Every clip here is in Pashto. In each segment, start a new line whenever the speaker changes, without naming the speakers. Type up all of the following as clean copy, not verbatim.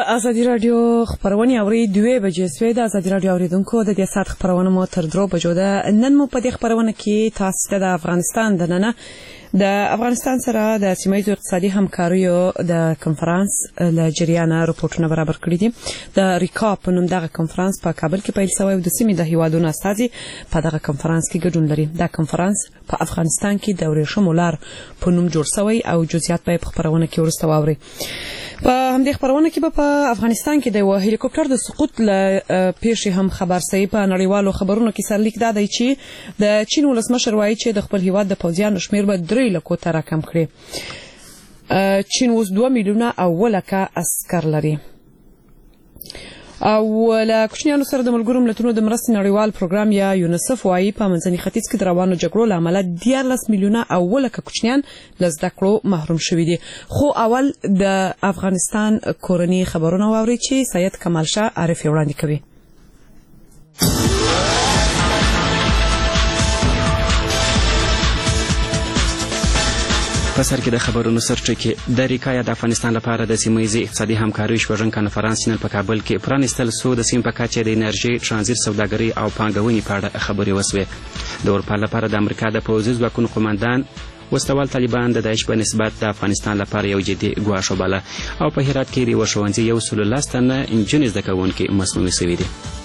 ازادي رادیو خبرونه اوري 2 بجې سوي د ازادي رادیو اوریدونکو د دې سات خبرونه مو تر 3 بجو ده. نن مو په دې خبرونه کې تاسو ته د افغانستان د افغانستان سره د سیمایي اقتصادي همکاریو د کنفرانس له جریانه راپورټونه برابر کړی دي. د ریکا په نوم دغه کنفرانس په کابل کې پیل شوی او د سیمې د هیوادونو استازي په دغه کنفرانس کې ګډون لري. دا کنفرانس په افغانستان کې د ورېښمو لار په نوم جوړ شوی او جزئیات په خبرونه کې ورسته واوري. په همدې خبرونه کې په افغانستان کې د یو هلیکوپټر د سقوط له پیښې هم خبر شوی. په نړیوالو خبرونو کې سرلیک دا دی چې د چین ولسمشر وایي چې د خپل هیواد د پوځیانو شمیر به 3 لکو ته راکم کړي. چین اوس 2 میلیونه او لکه عسکر لري. او له کوچنیانو سره د ملګرو ملتونو د مرستې نړیوال پروګرام یا یونیسف وایي په منځني ختیځ کې د روانو جګړو له امله 14 میلیونه او لکه کوچنیان له زده کړو محروم شوي دي. خو اول د افغانستان کورني خبرونه واوري چې سید کمال شاه عارف وړاندې کوي.
په سر کې د خبرونو سرچکې د ریکا د افغانستان لپاره د سیمه‌ییزې اقتصادي همکاریو شپږم کنفرانس نن په کابل کې پرانیستل شو. د سیمې په کچه د انرژي، ترانزیت، سوداګرۍ او پانګونې په اړه خبرې وشوې. د اروپا لپاره د امریکا د پوځي ځواکونو قوماندان وسلوال طالبان د داعش په نسبت د افغانستان لپاره یو جدي ګواښ وباله. او په هرات کې د یوه ښوونځي 110 تنه نجونې زده کوونکي مسمومې شوي دي.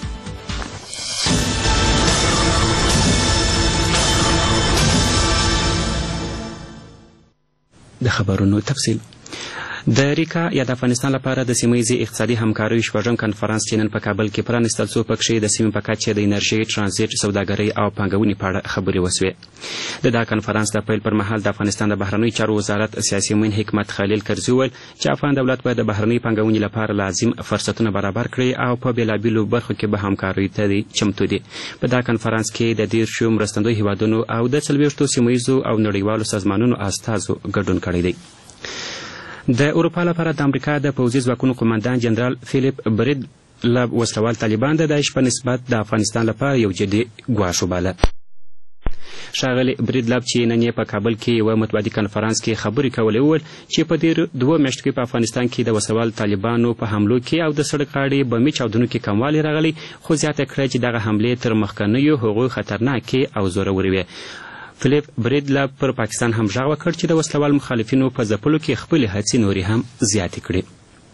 د خبرونو تفصیل. د ریکا یا د افغانستان لپاره د سیمه‌ییزې اقتصادي همکاریو شپږم کنفرانس چې نن په کابل کې پرانیستل شو، پکښې د سیمې په کچه د انرژۍ، ترانزیت، سوداګرۍ او پانګونې په اړه خبرې وشوې. د دغه کنفرانس د پیل پر مهال د افغانستان د بهرنیو چارو وزارت سیاسي معین حکمت خلیل کرزي وویل چې افغان دولت باید د بهرنۍ پانګونې لپاره لازم فرصتونه برابر کړي او په بېلابېلو برخو کې به همکاریو ته چمتو دي. په دغه کنفرانس کې د 10 مرستندویو هیوادونو او د 40 سیمه‌ییزو او نړیوالو سازمانونو استازو ګډون کړی دی. د اروپا لپاره د امریکا د پوځي ځواکونو قومندان جنرال فیلیپ برید لب وسلوال طالبان د داعش په نسبت د افغانستان لپاره یو جدي ګواښ وباله. ښاغلي بریدلب چې نن یې په کابل کې یوه مطبوعاتي کنفرانس کې خبرې کولې وویل چې په دې 2 میاشتو کې په افغانستان کې د وسلوال طالبانو په حملو کې او د سړک غاړې بمي چاودنو کې کموالی راغلی، خو زیاته کړه چې دغه حملې تر مخکنیو هغو خطرناکې او زورورې وې. فلیپ بریدلب پر پاکستان هم غږ وکړ چې د وسلوال مخالفینو په ځپلو کې خپلې هڅې نورې هم زیاتې کړي.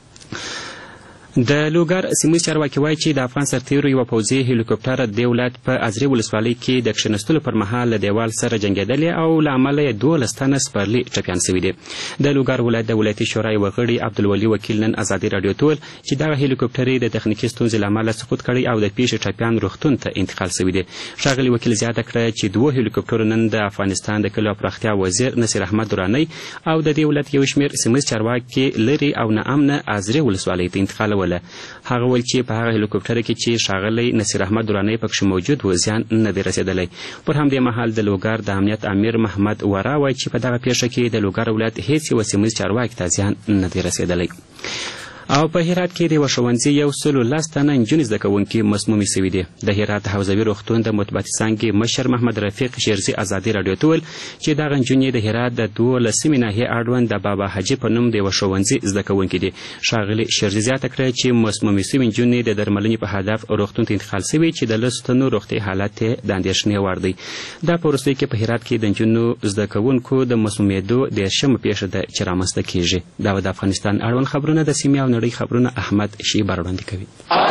د لوګر سیمه‌ییز چارواکي وایي چې د افغان سرتیرو یوه پوځي هلیکوپټر د ولایت په ازرې ولسوالۍ کې د کښېنستلو پر مهال له دیوال سره جنګېدلې او له امله یې 12 تنه سپرلي ټپیان شوي دي. د لوګر ولایت د ولایتي شورا یوه غړي عبدالولي وکیل نن ازادي راډیو ته وویل چې دغه هلیکوپټر یې د تخنیکي ستونزې له امله سقوط کړی او د پیښې ټپیان روغتون ته انتقال شوي دي. ښاغلي وکیل زیاته کړه چې 2 هلیکوپټرو نن د افغانستان د کلیو او پراختیا وزیر نصیر احمد درانی او د دې ولایت یو شمېر سیمه‌ییز چارواکي لرې او ناامنه ازرې ولسوالۍ ته انتقالوله. هغه ویل چې په هغه هلیکوپټر کې چې ښاغلی نصیر احمد درانی پکښې موجود و زیان نه دی رسېدلی. پر همدې مهال د لوګر د امنیت امیر محمد ورا وایي چې په دغه پیښه کې د لوګر ولایت هیڅ یوه سیمه‌ییز چارواکي ته زیان نه دی رسېدلی. او په هرات کې د یوه ښوونځي 110 تنه نجونې زده کوونکي مسمومې شوي دي. د هرات د حوزوي روغتون د مطبوعاتي څانګې مشر محمد رفیق شیرزي ازادي راډیو ته وویل چې دغه نجونې د هرات د 12 ناحیې اړوند د بابا حاجي په نوم د یوه ښوونځي زده کوونکي دي. ښاغلي شیرزي زیاته کړه چې مسمومې شوي نجونې د درملنې په هدف روغتون ته انتقال شوي چې د 10 تنو روغتیایي حالت یې د اندېښنې وړ دی. دا په وروستیو کې په هرات کې د نجونو زده کوونکو د مسمومېدو 10مه پیښه ده چې رامنځته کېږي. دا د افغانستان اړوند خبرونه د سیمې او نړۍ خبرونه احمد شیبر وړاندې کوي.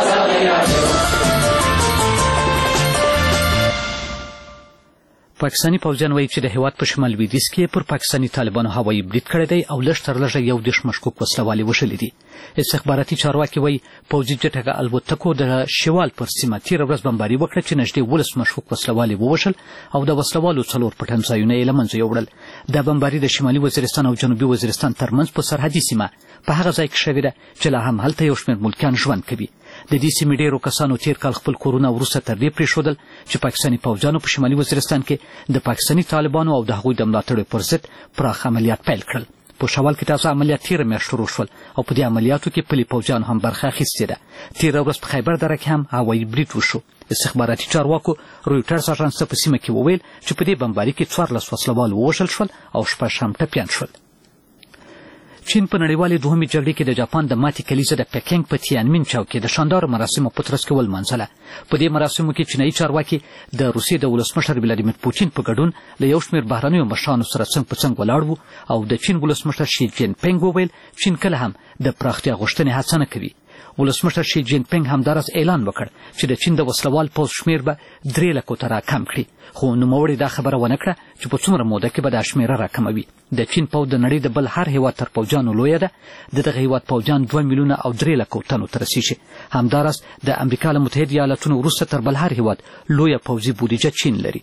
پاکستاني پوځیان وایي چې د هیواد په شمال لویدیځ کې پر پاکستاني طالبانو هوایي برید کړی دی او لږ تر لږه 11 مشکوک وسلوالې وژلي دي. استخباراتي چارواکي وایي پوځي جټکه الوتکو د شوال پر سیمه تېره ورځ بمباري وکړه چې نږدې 12 مشکوک وسلوالې ووژل او د وسلوالو 4 پټن ځایونه یې له منځه یوړل. دا بمباري د شمالي وزیرستان او جنوبي وزیرستان ترمنځ په سرحدي سیمه په هغه ځای کې شوې ده چې لا هم هلته یو شمېر ملکیان ژوند کوي. د دې سیمې ډېرو کسانو تېر کال خپل کورونه وروسته تر دې پرېښودل چې پاکستاني پوځیانو په شمالي وزیرستان کې د پاکستاني طالبانو او د هغوی د ملاتړو پر ضد پراخ عملیات پیل کړل. په شوال کې تازه عملیات تېره میاشت شروع شول او په دې عملیاتو کې پلي پوځیانو هم برخه اخیستې ده. تېره ورځ په خیبر دره کې هم هوایي برید وشو. استخباراتي چارواکو رویټرز اژانس ته په سیمه کې وویل چې په دې بمباري کې 14 وسلوال ووژل شول او 6 هم ټپیان شول. چین په نړیوالې دوهمې جګړې کې د جاپان د ماتې کلیزه د پیکینګ په تیانمین چوک کې د شاندارو مراسمو په ترڅ کې ولمانځله. په دې مراسمو کې چینایي چارواکي د روسیې د ولسمشر ولادیمیر پوتین په ګډون له یو شمېر بهرنیو مشرانو سره څنګ په څنګ ولاړ وو او د چین ولسمشر شي جین پینګ وویل چین کله هم د پراختیا غوښتنې هڅه نه کوي. ولسمشر شي جین پینګ همداراز اعلان وکړ چې د چین د وسلوال پوځ شمېر به 3 لکو ته راکم کړي، خو نوموړي دا خبره ونه کړه چې په څومره موده کې به دا شمېره راکموي. د چین پوځ د نړۍ د بل هر هیواد تر پوځیانو لویه ده. دغه هیواد پوځیان 2 میلیونه او 3 لکو تنو ته رسیږي. همداراز د امریکا له متحده ایالاتونو وروسته تر بل هر هیواد لویه پوځي بودیجه چین لري.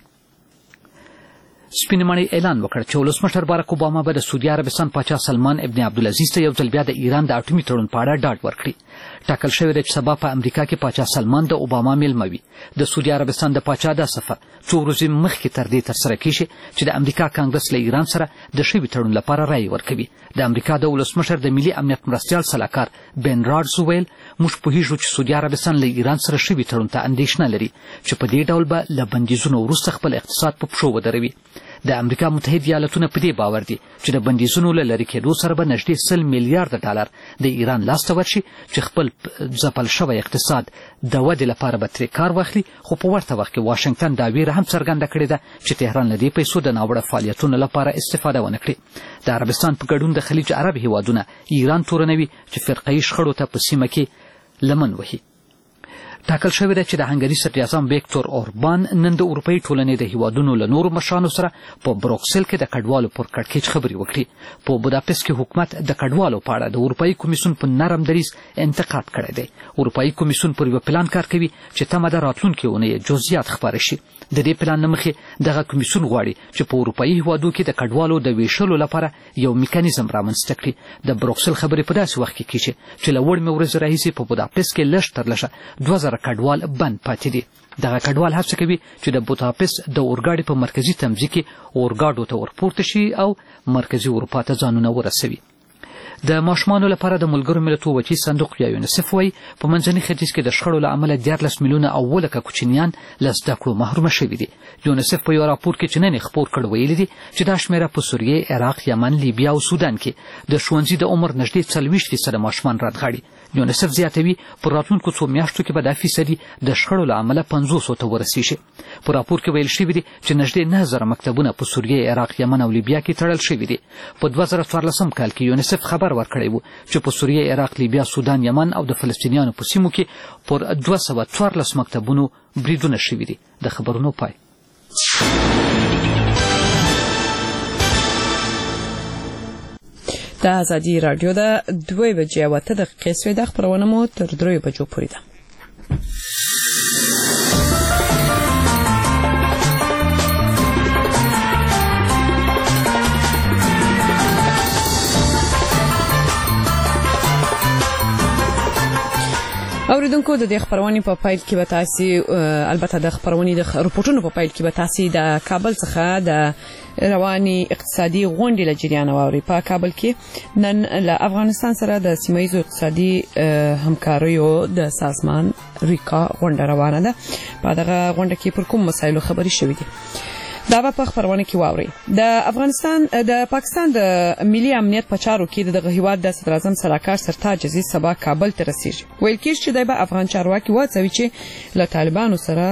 سپینې ماڼۍ اعلان وکړ چې ولسمشر باراک اوباما به د سعودي عربستان پاچا سلمان ابن عبدالعزیز ته یو ځل بیا د ایران د اټومي تړون په اړه ډاډ ورکړي. ټاکل شوې ده چې سبا په امریکا کې پاچا سلمان د اوباما میلمه وي. د سعودي عربستان د پاچا دا سفر 2 ورځې مخکې تر دې ترسره کیږي چې د امریکا کانګرس له ایران سره د شوي تړون لپاره رایې ورکوي. د امریکا د ولسمشر د ملي امنیت مرستیال سلاکار بن راډز وویل موږ پوهیږو چې سعودي عربستان له ایران سره شوي تړون ته اندېښنه لري چې په دې ډول به له بندیزونو وروسته خپل اقتصاد په پښو ودروي. د امریکا متحده ایالتونه په دې باور دي چې د بندیزونو له لرې کېدو سره به نږدې 100 میلیارډ ډالر د ایران لاسته ورشي چې خپل ځپل شوی اقتصاد د ودې لپاره به ترې کار واخلي. خو په ورته وخت کې واشنګټن دا ویره هم څرګنده کړې ده چې تهران له دې پیسو د ناوړه فعالیتونو لپاره استفاده ونه کړي. د عربستان په ګډون د خلیج عرب هیوادونه ایران تورنوي چې فرقه‌یي شخړو ته په سیمه کې لمن وهي. ټاکل شوې ده چې د هنګري صدراعظم ویکتور اوربان نن د اروپایي ټولنې د هیوادونو له نورو مشرانو سره په بروکسل کې د کډوالو پر کړکېچ خبرې وکړي. په بوداپست کې حکومت د کډوالو په اړه د اروپایي کمیسیون په نرم دریځ انتقاد کړی دی. اروپایي کمیسیون پر یو پلان کار کوي چې تمه ده راتلونکې اونۍ جزئیات خپاره شي. د دې پلان نه مخکې دغه کمیسیون غواړي چې په اروپایي هیوادو کې د کډوالو د ویشلو لپاره یو میکانیزم رامنځته کړي. د بروکسل خبرې په داسې وخت کې کیږي چې له وړمې ورځې راهیسې په بوداپست کې لږ تر لږه 2000 کډوال بند پاتې دي. دغه کډوال هڅه کوي چې د بوداپست د اورګاډي په مرکزي تمځي کې اورګاډو ته ورپورته شي او مرکزي اروپا ته ځانونه ورسوي. د ماشومانو لپاره د ملګرو ملتونو وچی صندوق یا یونیسف وایي په منځني ختیځ کې د شخړو له امله 14 میلیونه او 7 لکه کوچنیان له زده کړو محرومه شوي دي. یونیسف په یو راپور کې چې نن خپور کړ ویلي دي چې دا شمېره په سوریې، عراق، یمن، لیبیا او سودان کې د ښوونځي د عمر نږدې 40% ماشومان راتغاړي. یونیسف زیاتوي په راتلونکو 2 میاشتو کې به دا فیصدي د شخړو له امله 500 ته ورسیږي. په راپور کې ویل شوي دي چې نږدې 9000 مکتبونه په سوریې، عراق، یمن او لیبیا کې تړل شوي دي. په 2014 کال کې یونیسف خبر ورکړی و چې په سوریې، عراق، لیبیا، سودان، یمن او د فلسطینیانو په سیمو کې پر 214 مکتبونو بریدونه شوي دي. د خبرونو پای.
د ازادي راډیو د 2:08 سوی د خبرونه مو تر 3 بجو پورې ده. اوریدونکو د دې خبرونه په پایل کې به تاسو البته د خبرونه د رپورټونو په پایل کې به تاسو د کابل څخه د رواني اقتصادي غونډې لجریان واوري. په کابل کې نن له افغانستان سره د سیمایي اقتصادي همکاریو د سازمان ریکا غونډه روانه ده. په دغه غونډه کې پر کوم مسایلو خبري شوې دي دا په خبرونه کې واوري. د پاکستان د ملي امنیت په چارو کې دغه هیواد د صدراعظم سلاکار سرتاج عزیز سبا کابل ته رسیږي. ویل کېږي چې د افغان چارواکي وڅوي چې له طالبانو سره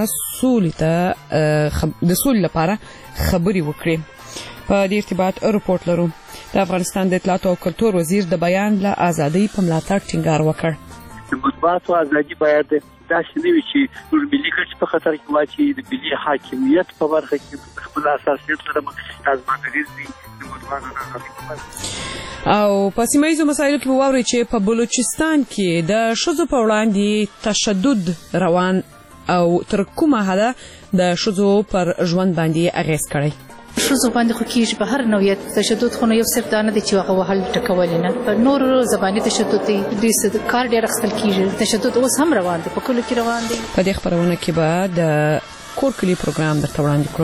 د سولې لپاره خبري وکړي. په دې ارتباط رپورټ لرو. د افغانستان د اطلاعات او کلتور وزیر د بیان له ازادۍ په ملاتړ ټینګار وکړ.
د مطبوعاتو ازادي باید داسې نه وي چې ملي ګټې په خطر کې واچي. د ملي حاکمیت په برخه کې خپل اساسیت سره ازمایښت دي. د مطبوعاتو ازادي
او په سیمایي مسایلو کې واوري چې په بلوچستان کې د ښځو په وړاندې تشدد روان او تر کومه حده د ښځو پر ژوند باندې اغیز کړی.
ښځو باندې خو کېږي په هر نوعیت تشدد، خو یو صرف دا نه دی چې هغه وهل ټکول نه، په نور زباني تشدد دی. دوی کار ډېر اخیستل کېږي. تشدد اوس هم روان دی، په کلو کې روان دی.
په دې خبرونه کې به د کور کلي پروګرام درته وړاندې کړو.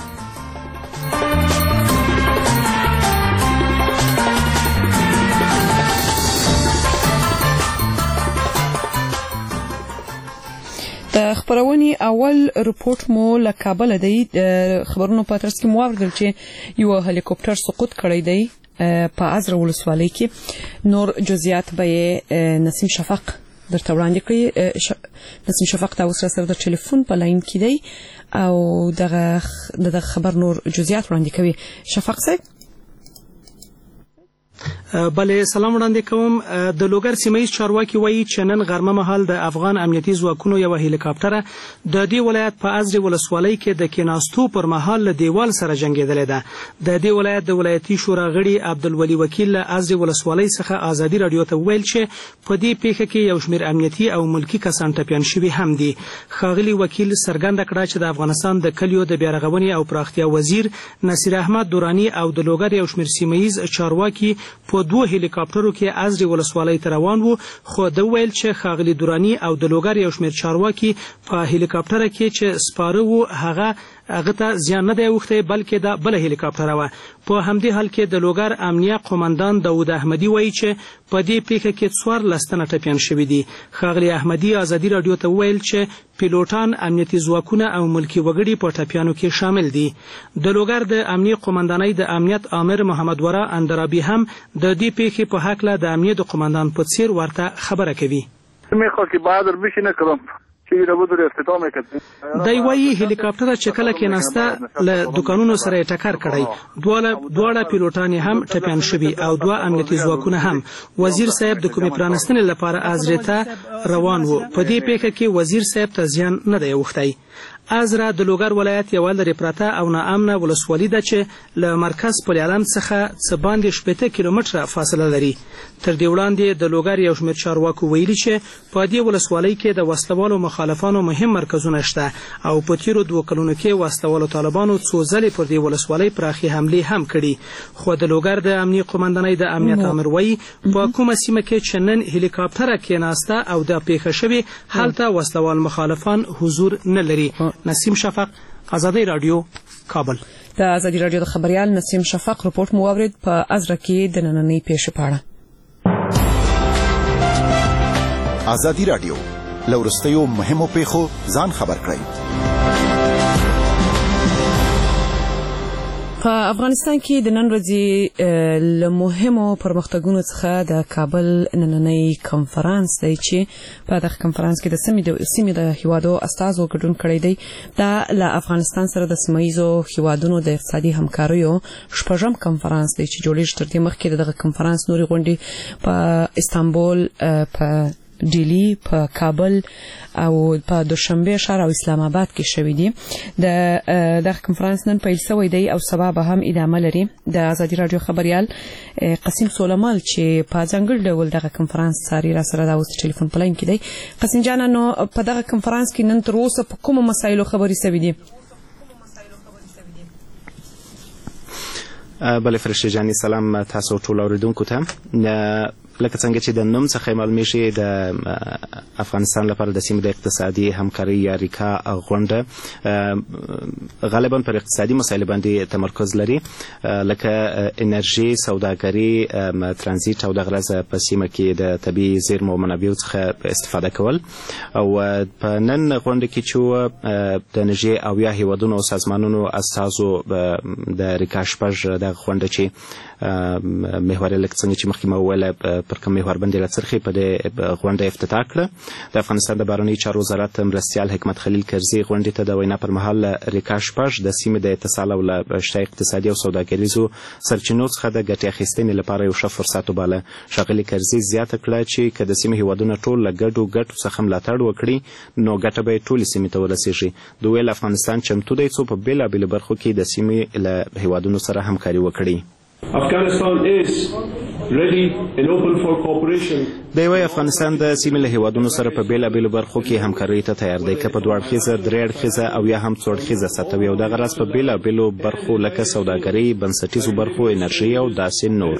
د خبرونې اول رپورټ مو له کابل دی. د خبرونو په ترڅ کې مو اوریدل چې یو هلیکوپټر سقوط کړی دی په ازره ولسوالۍ کې نور جزئیات به نسیم شفق درته وړاندې کړي. نسیم شفق دا اوس سره د ټلیفون په لاین کې دی او دغه خبر نور جزئیات وړاندې کوي. شفق صاحب
بله سلام وړاندې کوم. د لوګر سیمه چارواکي وایي چې نن غرمه مهال د افغان امنیتي ځواکونو یو هلیکاپټر د دې ولایت په ازرې ولسوالۍ کې د کېناستو پر مهال له دیوال سره جنګېدلې ده. د دې ولایت د ولایتي شورا غړي عبدالولي وکیل له ازرې ولسوالۍ څخه ازادي راډیو ته وویل چې په دې پیښه کې یو شمېر امنیتي او ملکي کسان ټپیان شوي هم دي. ښاغلي وکیل څرګنده کړه چې د افغانستان د کلیو د بیارغونې او پراختیا وزیر نصیر احمد دوراني او د لوګر یو شمېر سیمه ییز چارواکي په 2 هلیکاپټرو کې ازرې ولسوالۍ ته روان وو، خو د ویل چې ښاغلي دوراني او د لوګر یو شمېر چارواکي په هلیکاپټر کې چې سپاره وو هغه ته زیان نه دی اوښتی بلکې دا بله هلیکاپټره وه. په همدې حال کې د لوګر امنیه قومندان داود احمدي وایي چې په دې پیښه کې 14 تنه ټپیان شوي دي. ښاغلي احمدي ازادي راډیو ته وویل چې پیلوټان امنیتي ځواکونه او ملکي وګړي په ټپیانو کې شامل دي. د لوګر د امنیه قومندانۍ د امنیت آمر محمد ورا اندرابي هم د دې پیښې په هکله د امنیه د قومندان په څیر ورته خبره کوي. دی وایي هلیکاپټر چې کله کېناسته له دوکانونو سره یې ټکر کړی، دواړه پیلوټان هم ټپیان شوي او 2 امنیتي ځواکونه هم. وزیر صاحب د کومې پرانستنې لپاره ازرې ته روان وو. په دې پیښه کې وزیر صاحب ته زیان نه دی اوښتی. ازره د لوګر ولایت یوه لرې پرته او ناامنه ولسوالي ده چې له مرکز پل علم څخه څه باندې 80 کیلومتره فاصله لري. تر دې وړاندې د لوګر یو شمېر چارواکو ویلي چې په دې ولسوالۍ کې د وسلوالو مخالفانو مهم مرکزونه شته او په تیرو 2 کلونو کې وسلوالو طالبانو څو ځلې پر دې ولسوالۍ پراخي حملې هم کړي. خو د لوګر د امنیه قومندانۍ د امنیت آمر وایي په کومه سیمه کې چې نن هلیکاپټره کېناسته او دا پیښه شوې هلته وسلوال مخالفان حضور نه لري. نسیم شفق، ازادي راډیو، کابل.
د ازادي راډیو د خبريال نسیم شفق رپورټ مو واورید په ازره کې د نننۍ پیښې په اړه.
ازادي راډیو لورستیو مهمو پیښو ځان خبر کړئ.
په افغانستان کې د نن ورځې له مهمو پرمختګونو څخه د کابل نننۍ کنفرانس دی چې په دغه کنفرانس کې د سیمې د هیوادو استازو ګډون کړی دی. دا له افغانستان سره د سیمه‌ییزو هیوادونو د اقتصادي همکاریو 6م کنفرانس دی چې جوړیږي. تر دې مخکې دغه کنفرانس نورې غونډې په استانبول، په ډیلی، په کابل او په دوشنبه ښار او اسلام آباد کې شوې دي. د کنفرانس نن پیل شوی دی او سبا به هم ادامه لري. د ازادي راډیو خبريال قاسم سولمال چې په ځانګړي ډول دغه کنفرانس ساري را سره د اوس ټلیفون په لاین کې دی. قاسم جان، نو په دغه کنفرانس کې نن تر اوسه په کومو مسایلو خبرې شوې دي؟
بله فرشته جاني، سلام تاسو ټول اوریدونکو ته. لکه څنګه چې د نوم څخه معلومیږي د افغانستان لپاره د سیمې د اقتصادي همکارۍ یا ریکا غونډه غالبا پر اقتصادي مسایلو باندې تمرکز لري، لکه انرژي، سوداګري، ترانزیت او د غرض په سیمه کې د طبیعي زیرمو او منابعو څخه استفاده کول. او په نن غونډه کې چې د انرژي او یا هیوادونو او سازمانونو استازو د ریکا شپږ د غونډه چې محور لکه څنګه چې مخکې ما وویل پر کوم محور باندې راڅرخي په دې غونډه افتتاح کړه. د افغانستان د بهرنیو چارو وزارت مرستیال حکمت خلیل کرزي غونډې ته د وینا پر مهال ریکا شپږ د سیمې د اتصال او له شته اقتصادي او سوداګریزو سرچینو څخه د ګټې اخیستنې لپاره یو ښه فرصت وباله. ښاغلي کرزي زیاته کړه چې که د سیمې هیوادونه ټول له ګډو څخه ملاتړ وکړي نو ګټه به یې ټولې سیمې ته ورسیږي. د ویل افغانستان چمتو دی څو په بېلابېلو برخو کې د سیمې له هیوادونو سره همکاري وکړي.
Afghanistan is ready and open for cooperation.
د یوه افغانستان د سیمې له هیوادونو سره په بېلابېلو برخو کې همکارۍ ته تیار دی، که په 2 اړخیزه، 3 اړخیزه او یا هم 4 اړخیزه سطح وي، او دغه راز په بېلابېلو برخو لکه سوداګرۍ، بنسټیزو برخو، انرژي او داسې نور.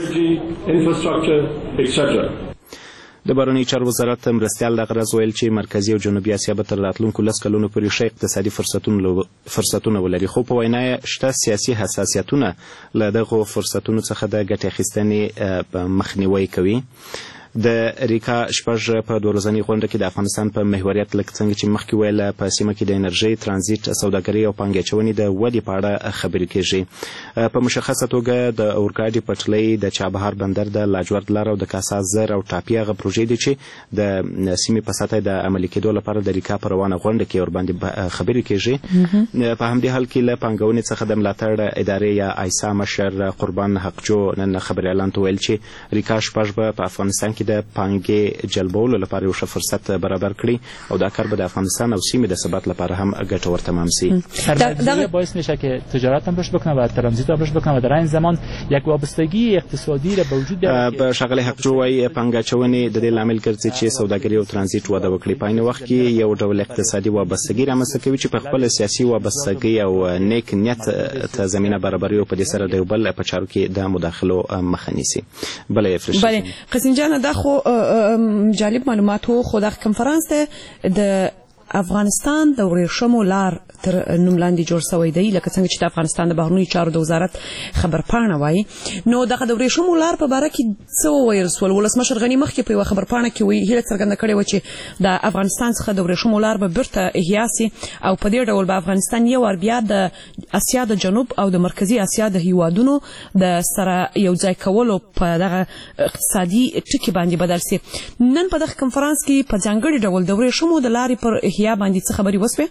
د بهرنیو چارو وزارت مرستیال دغه راز ویل چې مرکزي او جنوبي اسیا به تر راتلونکو 10 کلونو پورې ښه اقتصادي فرصتونه ولري، خو په وینا یې شته سیاسي حساسیتونه له دغو فرصتونو څخه د ګټې اخیستنې مخنیوی کوي. د ریکا شپږ په دوه ورځنۍ غونډه کې د افغانستان په محوریت لکه څنګه چې مخکې ویل په سیمه کې د انرژي ترانزیت سوداګرۍ او پانګې اچونې د ودې په اړه خبرې کیږي. په مشخصه توګه د اورګاډي پټلۍ د چابهار بندر د لاجورد لاره او د کاسا زر او ټاپي هغه پروژې دي چې د سیمې په سطحه د عملي کېدو لپاره د ریکا په روانه غونډه کې ورباندې خبرې کیږي. په همدې حال کې له پانګونې څخه د ملاتړ ادارې یا ایسا مشر قربان حقجو نن خبري اعلان ته ویل چې ریکا شپږ په افغانستان کې د پانګې جلبولو لپاره یو ښه فرصت برابر کړي او دا کار به د افغانستان او سیمې د ثبات لپاره هم ګټور تمام شي.
سرمایه‌گذاری باعث میشه که تجارت هم رشد بکنه و ترانزیت هم رشد بکنه و در این زمان یک وابستگی اقتصادی را به وجود بیاره.
به شغله حقجو وايي پانګه اچونې د دې لامل ګرځي چې سوداګري او ترانزیت وده وکړي. په عین وخت کې یو ډول اقتصادي وابستګي رامنځته کوي چې په خپل سیاسي وابستګي او نیک نیت ته زمينه برابري او په دې سره د یو بل په چارو کې د مداخلو مخه نیسي.
بله قاسم جان دا خو جالب معلومات خو د کنفرانس د افغانستان د ورېښمو لار تر نوم لاندې جوړ شوی دی لکه څنګه چې د افغانستان د بهرنیو چارو د وزارت خبرپاڼه وایي. نو دغه د ورېښمو لار په باره کې څه وویل سول؟ ولسمشر غني مخکې په یوه خبرپاڼه کې هیله څرګنده کړې وه چې د افغانستان څخه د ورېښمو لار به بیرته احیا سي او په دې ډول به افغانستان یو وار بیا د اسیا د جنوب او د مرکزي اسیا د هیوادونو د سره یو ځای کولو په دغه اقتصادي ټکي باندې بدل سي. نن په دغه کنفرانس کې په ځانګړي ډول د ورېښمو د لارې پر احیا باندې څه خبرې وسوې؟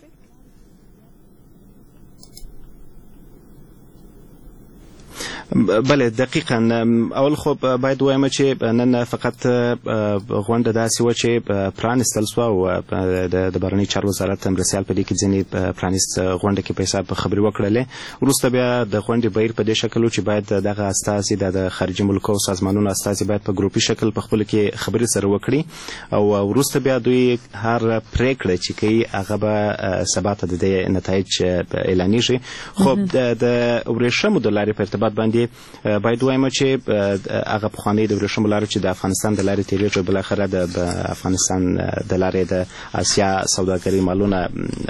بله دقیقاً اول خو باید وایم چې نن فقط غونډه داسې وه چې پرانستل سوه او د بهرنیو چارو وزارت مرستیال په دې کې ځینې پرانست غونډه کې په حساب خبرې وکړلې. وروسته بیا د غونډې بهیر په دې شکل و چې باید دغه استازي د خارجي ملکو او سازمانونو استازي باید په ګروپي شکل په خپلو کې خبرې سره وکړي او وروسته بیا دوی هر پرېکړه چې کوي هغه به سبا ته د دې نتایج اعلانېږي. خو د ورېښمو د لارې په ارتباط باندې باید وایم چې هغه پخوانۍ د ورېښمو لارې چې د افغانستان د لارې تېرېږي بالاخره د افغانستان د لارې د اسیا سوداګرۍ مالونه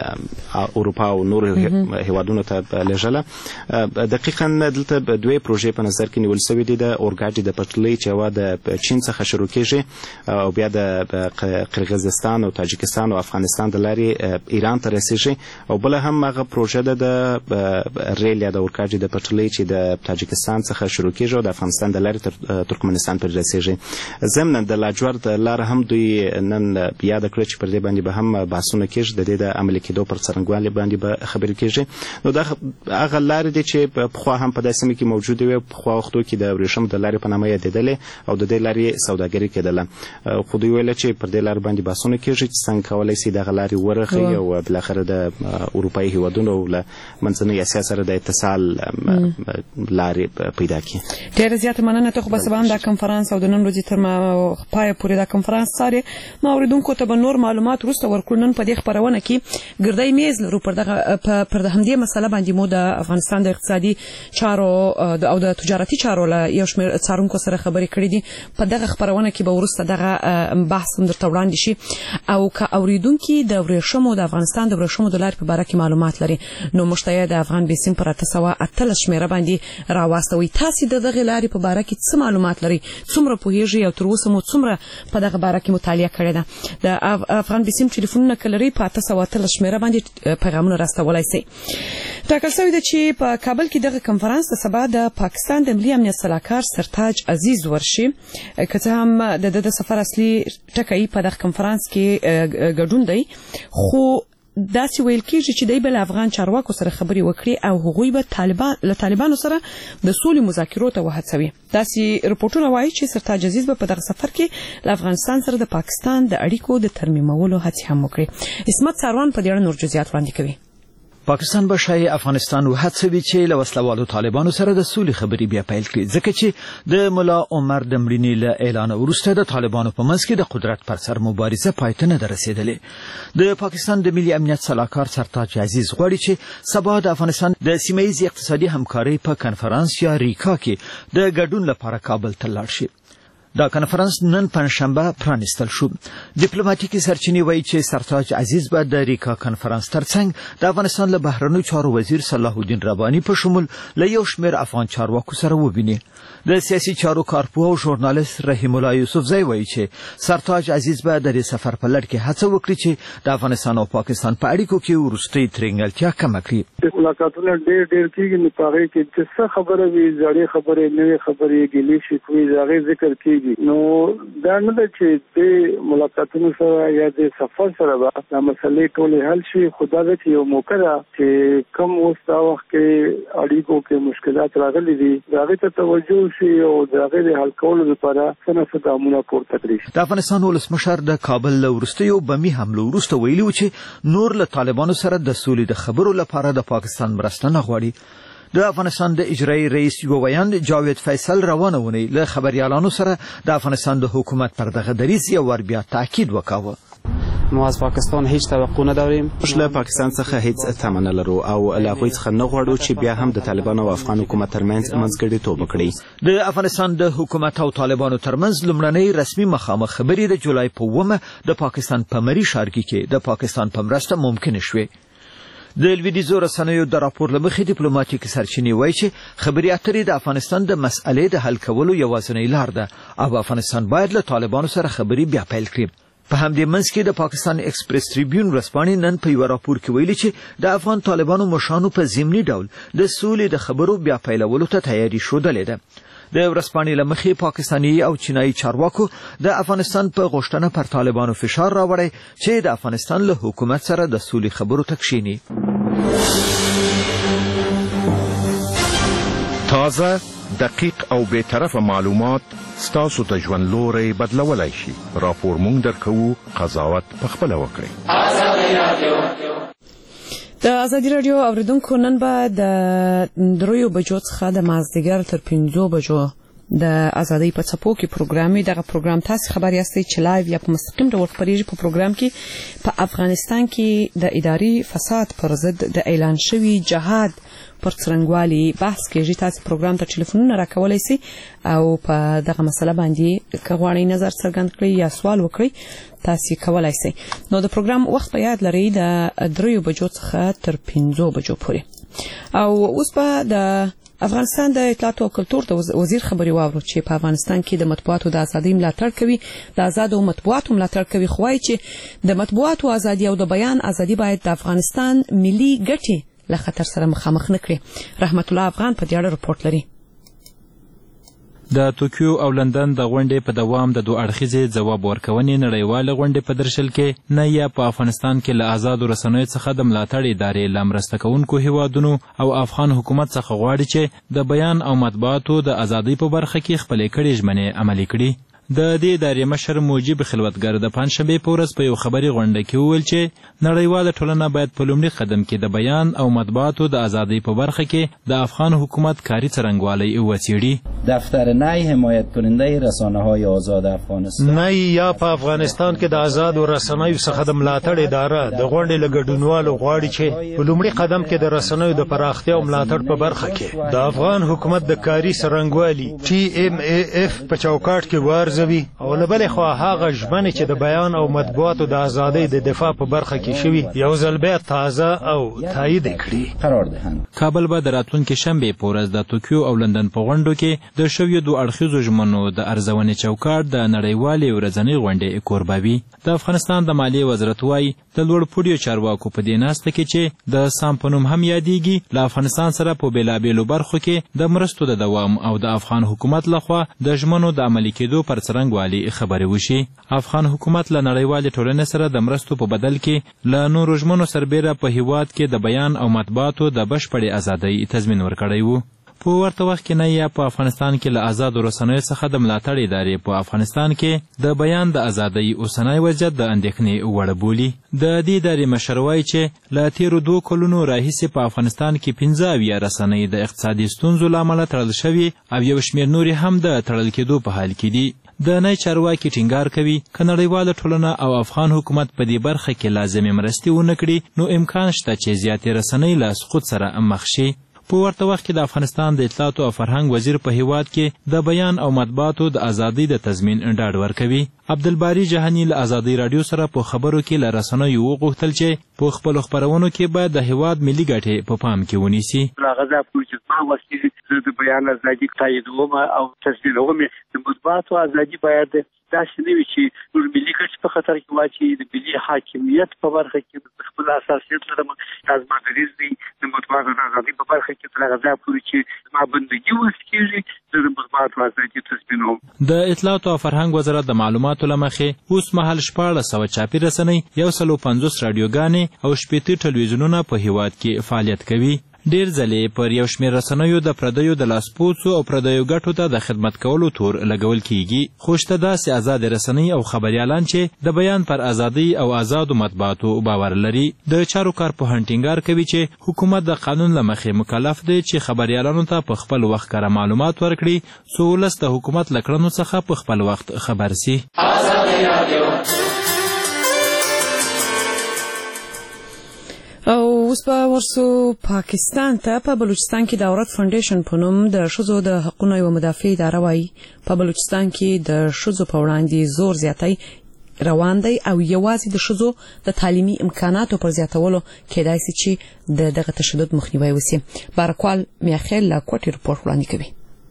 اروپا او نورو هیوادونو ته لیږله. دقیقاً دلته دوی پروژې په نظر کې نیول سوي دي. د اورګاډي د پټلۍ چې یوه د چین څخه شروع کېږي او بیا د قرغیزستان او تاجکستان او افغانستان د لارې ایران ته رسېږي او بله هم هغه پروژه ده د ریل یا د اورګاډي د پټلۍ چې د تاجکستان څخه شروع کېږي او د افغانستان د لارې تر ترکمنستان پورې رسېږي. ضمناً د لاجورد لاره هم دوی نن یاده کړه چې پر دې باندې به هم بحثونه کېږي. د دې د عملي کېدو پر څرنګوالي باندې به خبرې کېږي. نو دا هغه لارې دي چې پخوا هم په دې سیمه کې موجودې وې. پخوا وختو کې د ورېښم د لارې په نامه یادېدلې او د دې لارې سوداګري کېدله. خو دوی ویله چې پر دې لارې باندې بحثونه کېږي چې څنګه کولی شي دغه لارې ورغوي او بالاخره د اروپایي هیوادونو له منځنۍ اسیا سره د اتصال لارې پیدا کړي.
ډېره زیاته مننه. ته خو به سبا هم دا کنفرانس او د نن ورځې تر پایه پورې دا کنفرانس څارې. ما اورېدونکو ته به نور معلومات وروسته ورکړو. نن په دې خپرونه کې ګردی میز لرو پر همدې مسله باندې مو د افغانستان د اقتصادي چارو او د تجارتي چارو له یو شمېر څارونکو سره خبرې کړې دي. په دغه خپرونه کې به وروسته دغه بحث هم درته وړاندې شي او که اورېدونکي د ورېښمو د افغانستان د ورېښمو د لارې په باره کې معلومات لري نو موږ ته یې د افغان بیسیم پر 818 شمېره باندې راواستوئ. تاسې د دغې لارې په باره کې څه معلومات لرئ؟ څومره پوهېږئ او تر اوسه مو څومره په دغه باره کې مطالعه کړې ده؟ د افغان بیسیم ټلیفونونه که لرئ په 818 شمېره باندې پیغامونه راستولی سئ. ټاکل شوې ده چې په کابل کې دغه کنفرانس ته سبا د پاکستان د ملي امنیت سلاکار سرتاج عزیز ورشي. که څه هم د سفر اصلي ټکی په دغه کنفرانس کې ګډون دی خو داسې ویل کېږي چې دوی به له افغان چارواکو سره خبرې وکړي او هغوی به له طالبانو سره د سولې مذاکرو ته وهڅوي. داسې رپورټونه وایي چې سرتاج عزیز به په دغه سفر کې له افغانستان سره د پاکستان د اړیکو د ترمیمولو هڅې هم وکړي. عصمت ساروان په دې اړه نور جزئیات وړاندې کوي.
پاکستان به شای افغانستان وهڅوي چې له وسلوالو طالبانو سره د سولې خبرې بیا پیل کړي ځکه چې د ملا عمر د مړینې له اعلان وروسته د طالبانو په منځ کې د قدرت پر سر مبارزه پای ته نه ده رسېدلې. د پاکستان د ملي امنیت سلاکار سرتاج عزیز غواړي چې سبا د افغانستان د سیمه ییزې اقتصادي همکارۍ په کنفرانس یا ریکا کې د ګډون لپاره کابل ته لاړ شي.
دا کنفرانس نن پنځشنبه پرانیستل شو. ډیپلوماټیکي سرچینې وایي چې سرتاج عزیز به د ریکا کنفرانس ترڅنګ د افغانستان له بهرنیو چارو وزیر صلاح الدین رباني په شمول له یو شمېر افغان چارواکو سره وویني. د سیاسي چارو کارپوه او ژورنالیست رحیم الله یوسفزی وایي چې سرتاج عزیز به د دې سفر په لړ کې هڅه وکړي چې د افغانستان او پاکستان په اړیکو کې وروستۍ ترنګلتیا کمه کړي.
ملاقاتونه ډېر کېږي نو په هغې کې چې څه خبره وي، زړې خبرې، نوې خبرې، ګیلې شکوې د هغې ذکر کېږي. نو دا نه ده چې د ملاقاتونو سره یا د سفر سره به دا مسلې ټولې حل شي، خو دا ده چې یو موقع ده چې کوم اوس دا وخت کې اړیکو کې مشکلات راغلي دي د هغې ته توجه شي او د هغې د حل کولو لپاره څه نه څه ګامونه پورته کړي.
د افغانستان ولسمشر د کابل له وروستیو بمي حملو وروسته ویلي و چې نور له طالبانو سره د سولې د خبرو لپاره د پاکستان مرسته نه غواړي. د افغانستان د اجرایي رئیس یو ویاند جاوید فیصل روانه اونۍ له خبریالانو سره د افغانستان د حکومت پر دغه دریځ یو ور بیا تاکید وکاوه.
ما از پاکستان هیچ توقع نداریم.
موږ له پاکستان څخه هیڅ تمه نه لرو او له هغوی څخه نه غواړو چې بیا هم د طالبانو او افغان حکومت ترمنځ منځګړیتوب وکړي.
د افغانستان د حکومت او طالبانو ترمنځ لومړنۍ رسمي مخامخ خبرې د جولای په 9 د پاکستان په مری ښارګي کې د پاکستان په مرسته ممکن شوې. د لویدیځو رسنیو د راپور له مخې ډیپلوماټیکي سرچینې وایي چې خبرې اترې د افغانستان د مسئلې د حل کولو یوازینۍ لار ده او افغانستان باید له طالبانو سره خبرې بیا پیل کړي. په همدې منځ کې د پاکستان ایکسپریس ټریبیون ورځپاڼې نن په یو راپور کې ویلي چې د افغان طالبانو مشرانو په ضمني ډول د سولې د خبرو بیا پیلولو ته تیاري ښودلې ده. د ورځپاڼې له مخې پاکستاني او چینایي چارواکو د افغانستان په غوښتنه پر طالبانو فشار راوړی چې د افغانستان له حکومت سره د سولې خبرو ته کښیني.
تازه، دقیق او بی‌طرفه معلومات ستاسو ته ژوند لوری بدلولی شي. راپور مونږ درکوو، قضاوت پخپله وکړئ.
د ازادي راډیو اوریدونکو نن به د 3 بجو څخه د مازدیګر تر 5 بجو د ازادۍ په څپو کې پروګرام دغه پروګرام تاسو خبر یاستئ چې لایو یا په مستقیم ډول خبرېږي. په پروګرام کې په افغانستان کې د اداري فساد پر ضد د اعلان شوي جهاد پر څرنګوالي بحث کېږي. تاسو پروګرام ته ټلیفونونه راکولی سئ او په دغه مسله باندې که غواړئ نظر څرګند کړئ یا سوال وکړئ تاسو کولای سئ. نو د پروګرام وخت په یاد لرئ د 3 بجو څخه تر 5 بجو پورې. او اوس به د افغانستان د اطلاعات او کلتور د وزیر خبري واورو چې په افغانستان کې د مطبوعاتو د ازادۍ ملاتړ کوي. د آزادو مطبوعاتو ملاتړ کوي، خو وايي چې د مطبوعاتو ازادي او د بیان ازادي باید د افغانستان ملي ګټې له خطر سره مخامخ نه کړي. رحمت الله افغان په دې اړه رپورټ لري.
د توکیو او لندن د غونډې په دوام د دوه اړخیزې ځواب ورکونې نړیواله غونډې په درشل کې نه یا په افغانستان کې له آزادو رسنیو څخه د ملاتړ ادارې له مرسته کوونکو هیوادونو او افغان حکومت څخه غواړي چې د بیان او مطبوعاتو د ازادۍ په برخه کې خپلې کړې ژمنې عملي کړي. د دې ادارې مشر موجب خلوتګر د پنځشنبې په ورځ په یو خبري غونډه کې وویل چې نړیواله ټولنه باید په لومړي قدم کې د بیان او مطبوعاتو د ازادۍ په برخه کې د افغان حکومت کاري څرنګوالی وڅېړي.
دفتر نی حمایت کننده رسانه‌های آزاد افغانستان
نی یا په افغانستان کې د آزادو رسنیو څخه د ملاتړ اداره د غونډې له ګډونوالو غواړي چې په لومړي قدم کې د رسنیو د پراختیا او ملاتړ په برخه کې د افغان حکومت د کاري څرنګوالي TMAF په چوکاټ کې وارزوي او له بلې خوا هغه ژمنې چې د بیان او مطبوعاتو د ازادۍ د دفاع په برخه کې شوي یو ځل بیا تازه او تایید کړي.
قرار دهند
کابل به د راتلونکي شنبې په ورځ د توکیو او لندن په غونډو کې د شویو دوه اړخیزو ژمنو د ارزونې چوکاټ د نړیوالې ورځنۍ غونډې کوربوي. د افغانستان د مالیې وزارت وايي د لوړپوړیو چارواکو په دې ناسته کې چې د سام په نوم هم یادېږي له افغانستان سره په بېلابېلو برخو کې د مرستو د دوام او د افغان حکومت لخوا د ژمنو د عملي کېدو پر څرنګوالي خبرې وشي. افغان حکومت له نړیوالې ټولنې سره د مرستو په بدل کې له نورو ژمنو سربیره په هیواد کې د بیان او مطبوعاتو د بشپړې ازادۍ تضمین ورکړی و. په ورته وخت کې نه یا په افغانستان کې له آزادو رسنیو څخه د ملاتړ ادارې په افغانستان کې د بیان د ازادۍ اوسنی وضعیت د اندېښنې وړ بولي. د دې ادارې مشر وایي چې له تېرو 2 کلونو راهیسې په افغانستان کې 15 رسنۍ د اقتصادي ستونزو له امله تړل شوي او یو شمېر نورې هم د تړل کېدو په حال کې دي. د نی چارواکي ټینګار کوي که نړیواله ټولنه او افغان حکومت په دې برخه کې لازمې مرستې ونه کړي نو امکان شته چې زیاتې رسنۍ له سقوط سره مخ شي. په ورته وخت کې د افغانستان د اطلاعات او فرهنګ وزیر په هیواد کې د بیان او مطبوعاتو د ازادۍ د تضمین ډاډ ورکوي. عبدالباري جهاني له ازادۍ راډیو سره په خبرو کې له رسنیو وغوښتل چې په خپلو خپرونو کې باید د هیواد ملي ګټې په پام کې ونیسي.
هغه چې ما وسیلې د بیان ازادي تاییدوم او تضمینوم د مطبوعاتو ازادي باید داسې نه وي چې ټول ملي ګټې په خطر کې واچي. د ملي حاکمیت په برخه کې خپل اساسیت لرم سازماندریز دی د مطبوعاتو ازادي په برخه کې تر هغه ځایه پورې چې ما بندګي وس کېږي د مطبوعاتو ازادي تضمینوم.
د اطلاعات او فرهنګ وزارت د معلوماتو له مخې اوس مهال 1400 چاپي رسنۍ 150 راډیوګانې او 80 ټلویزیونونه په هیواد کې فعالیت کوي. ډیر ځلې پر یو شمېر رسنیو د پردیو د لاسپوڅو او پردیو ګټو ته د خدمت کولو تور لګول کیږي. خو شته داسې ازاد رسنۍ او خبریالان چې د بیان پر ازادۍ او آزادو مطبوعاتو باور لري. د چارو کارپوهان ټینګار کوي چې حکومت د قانون له مخې مکلف دی چې خبریالانو ته په خپل وخت کره معلومات ورکړي څو ولس د حکومت له کړنو څخه په خپل وخت خبر سي.
او اوس به ورسو پاکستان ته. په بلوچستان کې د عورت فاونډیشن په نوم د ښځو د حقونو یوه مدافع اداره وایي په بلوچستان کې د ښځو په وړاندې زور زیاتی روان دی او یوازې د ښځو د تعلیمي امکاناتو پر زیاتولو کېدای سي چې د دغه تشدد مخنیوی وسي. بارکوال میاخیل له کوټې رپورټ وړاندې کوي.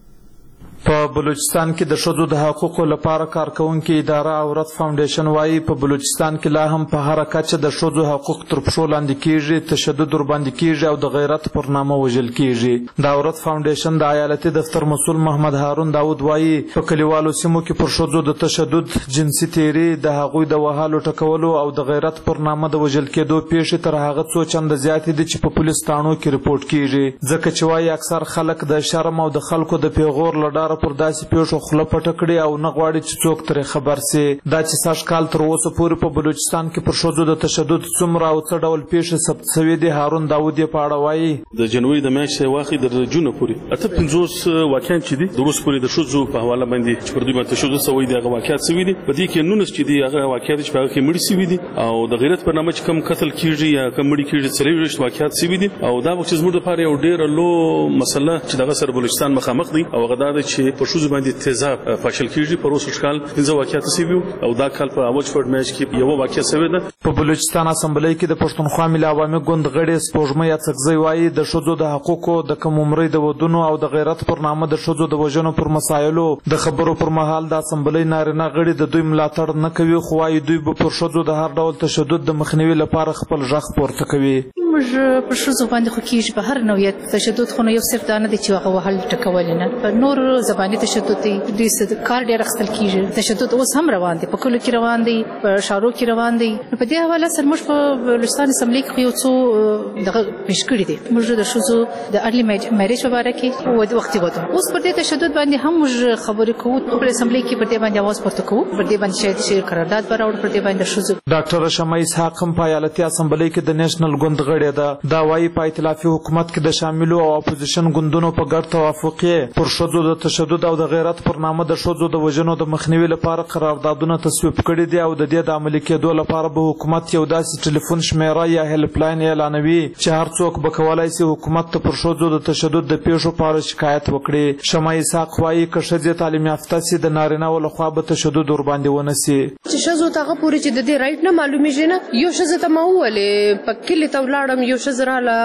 په بلوچستان کې د ښځو د حقوقو لپاره کارکونکې اداره عورت فاونډیشن وایي په بلوچستان کې لا هم په هر کچه د ښځو حقوق تر پښو لاندې کیږي، تشدد ورباندې کیږي او د غیرت پر نامه وژل کیږي. د عورت فاونډیشن د ایالتي دفتر مسؤل محمد هارون داود وایي په کلیوالو سیمو کې پر ښځو د تشدد، جنسي تیری، د هغوی د وهلو ټکولو او د غیرت پر نامه د وژل کېدو پیښې تر هغه څو چنده زیاتې دي چې په پولیس تاڼو کې رپورټ کیږي. ځکه چې وایي اکثر خلک د شرم او د خلکو د پیغور له ډاره پر داسې پیښو خوله پټه کړي او نه غواړي چې څوک ترې خبر سي. دا چې سږ کال تر اوسه پورې په بلوچستان کې پر ښځو د تشدد څومره او څه ډول پیښې ثبت شوې دي، هارون داود یې په اړه وایي.
د جنوري د میاشتې واخلي د جون پورې 58 واقعیت چې دي د اوس پورې د ښځو په حواله باندې چې پر دوی باندې تشدد شوی دی هغه واقعیت شوی دي. په دې کې 19 چې دي هغه واقعیت چې په هغه کې مړي شوي دي او د غیرت په نامه چې کم قتل کیږي یا کم مړي کیږي 23 واقعیت شوي دي. او دا وخت زموږ لپاره یو ډېر لو مسله چې دغه سره بلوچستان مخامخ دی او هغه دا چې په ښځو باندې تیزاب فاشل کیږي. پر اوس کال 15 واقعیت شوي او دا کال په اوجفورد میاشت کې یو واقعیت شوی ده.
په بلوچستان اسمبلی کې د پښتونخوا ملي عوامي ګوند غړي سپوږمۍ اڅکزی وایي د ښځو د حقوقو د کم عمرۍ د ودونو او د غیرت پر نامه د ښځو د وژنو پر مسایلو د خبرو پر مهال د اسمبلی نارینه غړي د دوی ملاتړ نه کوي، خو وایي دوی به پر ښځو د هر ډول تشدد د مخنیوي لپاره خپل غږ پورته کوي.
موږ په ښځو باندې خو کېږي په هر نوعیت تشدد، خو یو صرف دا نه دی چې هغه وهل ټکول نه، په نور زباني تشدد دی، دوی کار ډېر اخیستل کېږي. تشدد اوس هم روان دی، په کلو کې روان دی، په ښارو کې روان دی. په دې حواله سره موږ په بلوچستان اسمبلی کې یو څو دغه پیش کړي دي. موږ د ښځو د ارلی میریج په اړه کې وختي وته اوس پر دې تشدد باندې هم موږ خبرې کوو. په اسمبلی کې پر دې باندې आवाज پورته کوو، پر دې باندې شاید قرارداد براوړ پر دې باندې ښځو.
ډاکټر شمع اسحاق هم په ایالتي اسمبلی کې د نېشنل ګوند غړی ده. دا وایي په ائتلافي حکومت کې د شاملو او اپوزیشن ګوندونو په ګډ توافق یې پر ښځو د تشدد او د غیرت پر نامه د ښځو د وژنو د مخنیوي لپاره قراردادونه تصویب کړي دي او د دې د عملي کېدو لپاره به حکومت یو داسې ټلیفون شمیره یا هیلپ لاین اعلانوي چې هر څوک به کولی شي حکومت ته پر ښځو د تشدد د پیښو په اړه شکایت وکړي. شمع اسحاق وایي که ښځې تعلیم یافته سي د نارینهو لخوا به تشدد ورباندې ونه سي.
چې ښځو ته هغه پورې چې د دې رایټ نه معلومیږي نه. یو ښځه ته ما وویلې په کلي ته ولاړم، یو ښځه راله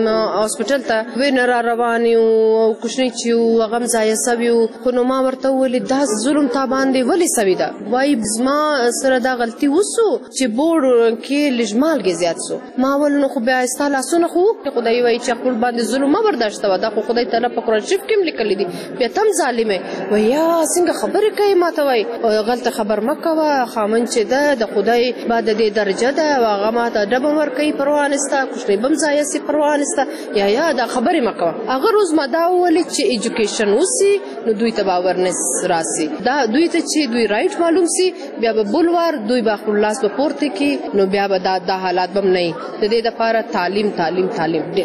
هاسپټل ته وینه را روان یو او کوچنی چې و هغه هم ځایه سوي و، خو نو ما ورته وویلې دا ظلم تا باندې ولې سوي ده؟ وایي زما سره دا غلطي وسو چې بورډ کې لږ مالګې زیات سو. ما وویل نو خو بیا ستا لاسونه خو خدای وایي چې خپل باندې ظلم مه برداشت کوه، دا خو خدای تعالی په قرآن شریف کې هم لیکلي دي، بیا ته هم ظالم یې. وایي یا څنګه خبرې کوې ما ته وایي غلطه خبر مه کوه، خامن چې ده د خدای بعد د دې درجه ده او هغه ما ته ډبه هم ورکوي پروا نسته، کوچنی به هم ځایه سي پروا نسته، یا دا خبرې مه کوه. هغه روز ما دا وویلې چې ایجوکیشن وسي نو دوی ته باورنس راسي، دا دوی ته چې دوی رایټ معلوم سي بیا به بلوار دوی به خپل لاس په پورته کړي نو بیا به دا حالات به هم نه وي. د دې دپاره تعلیم تعلیم تعلیم ډېر.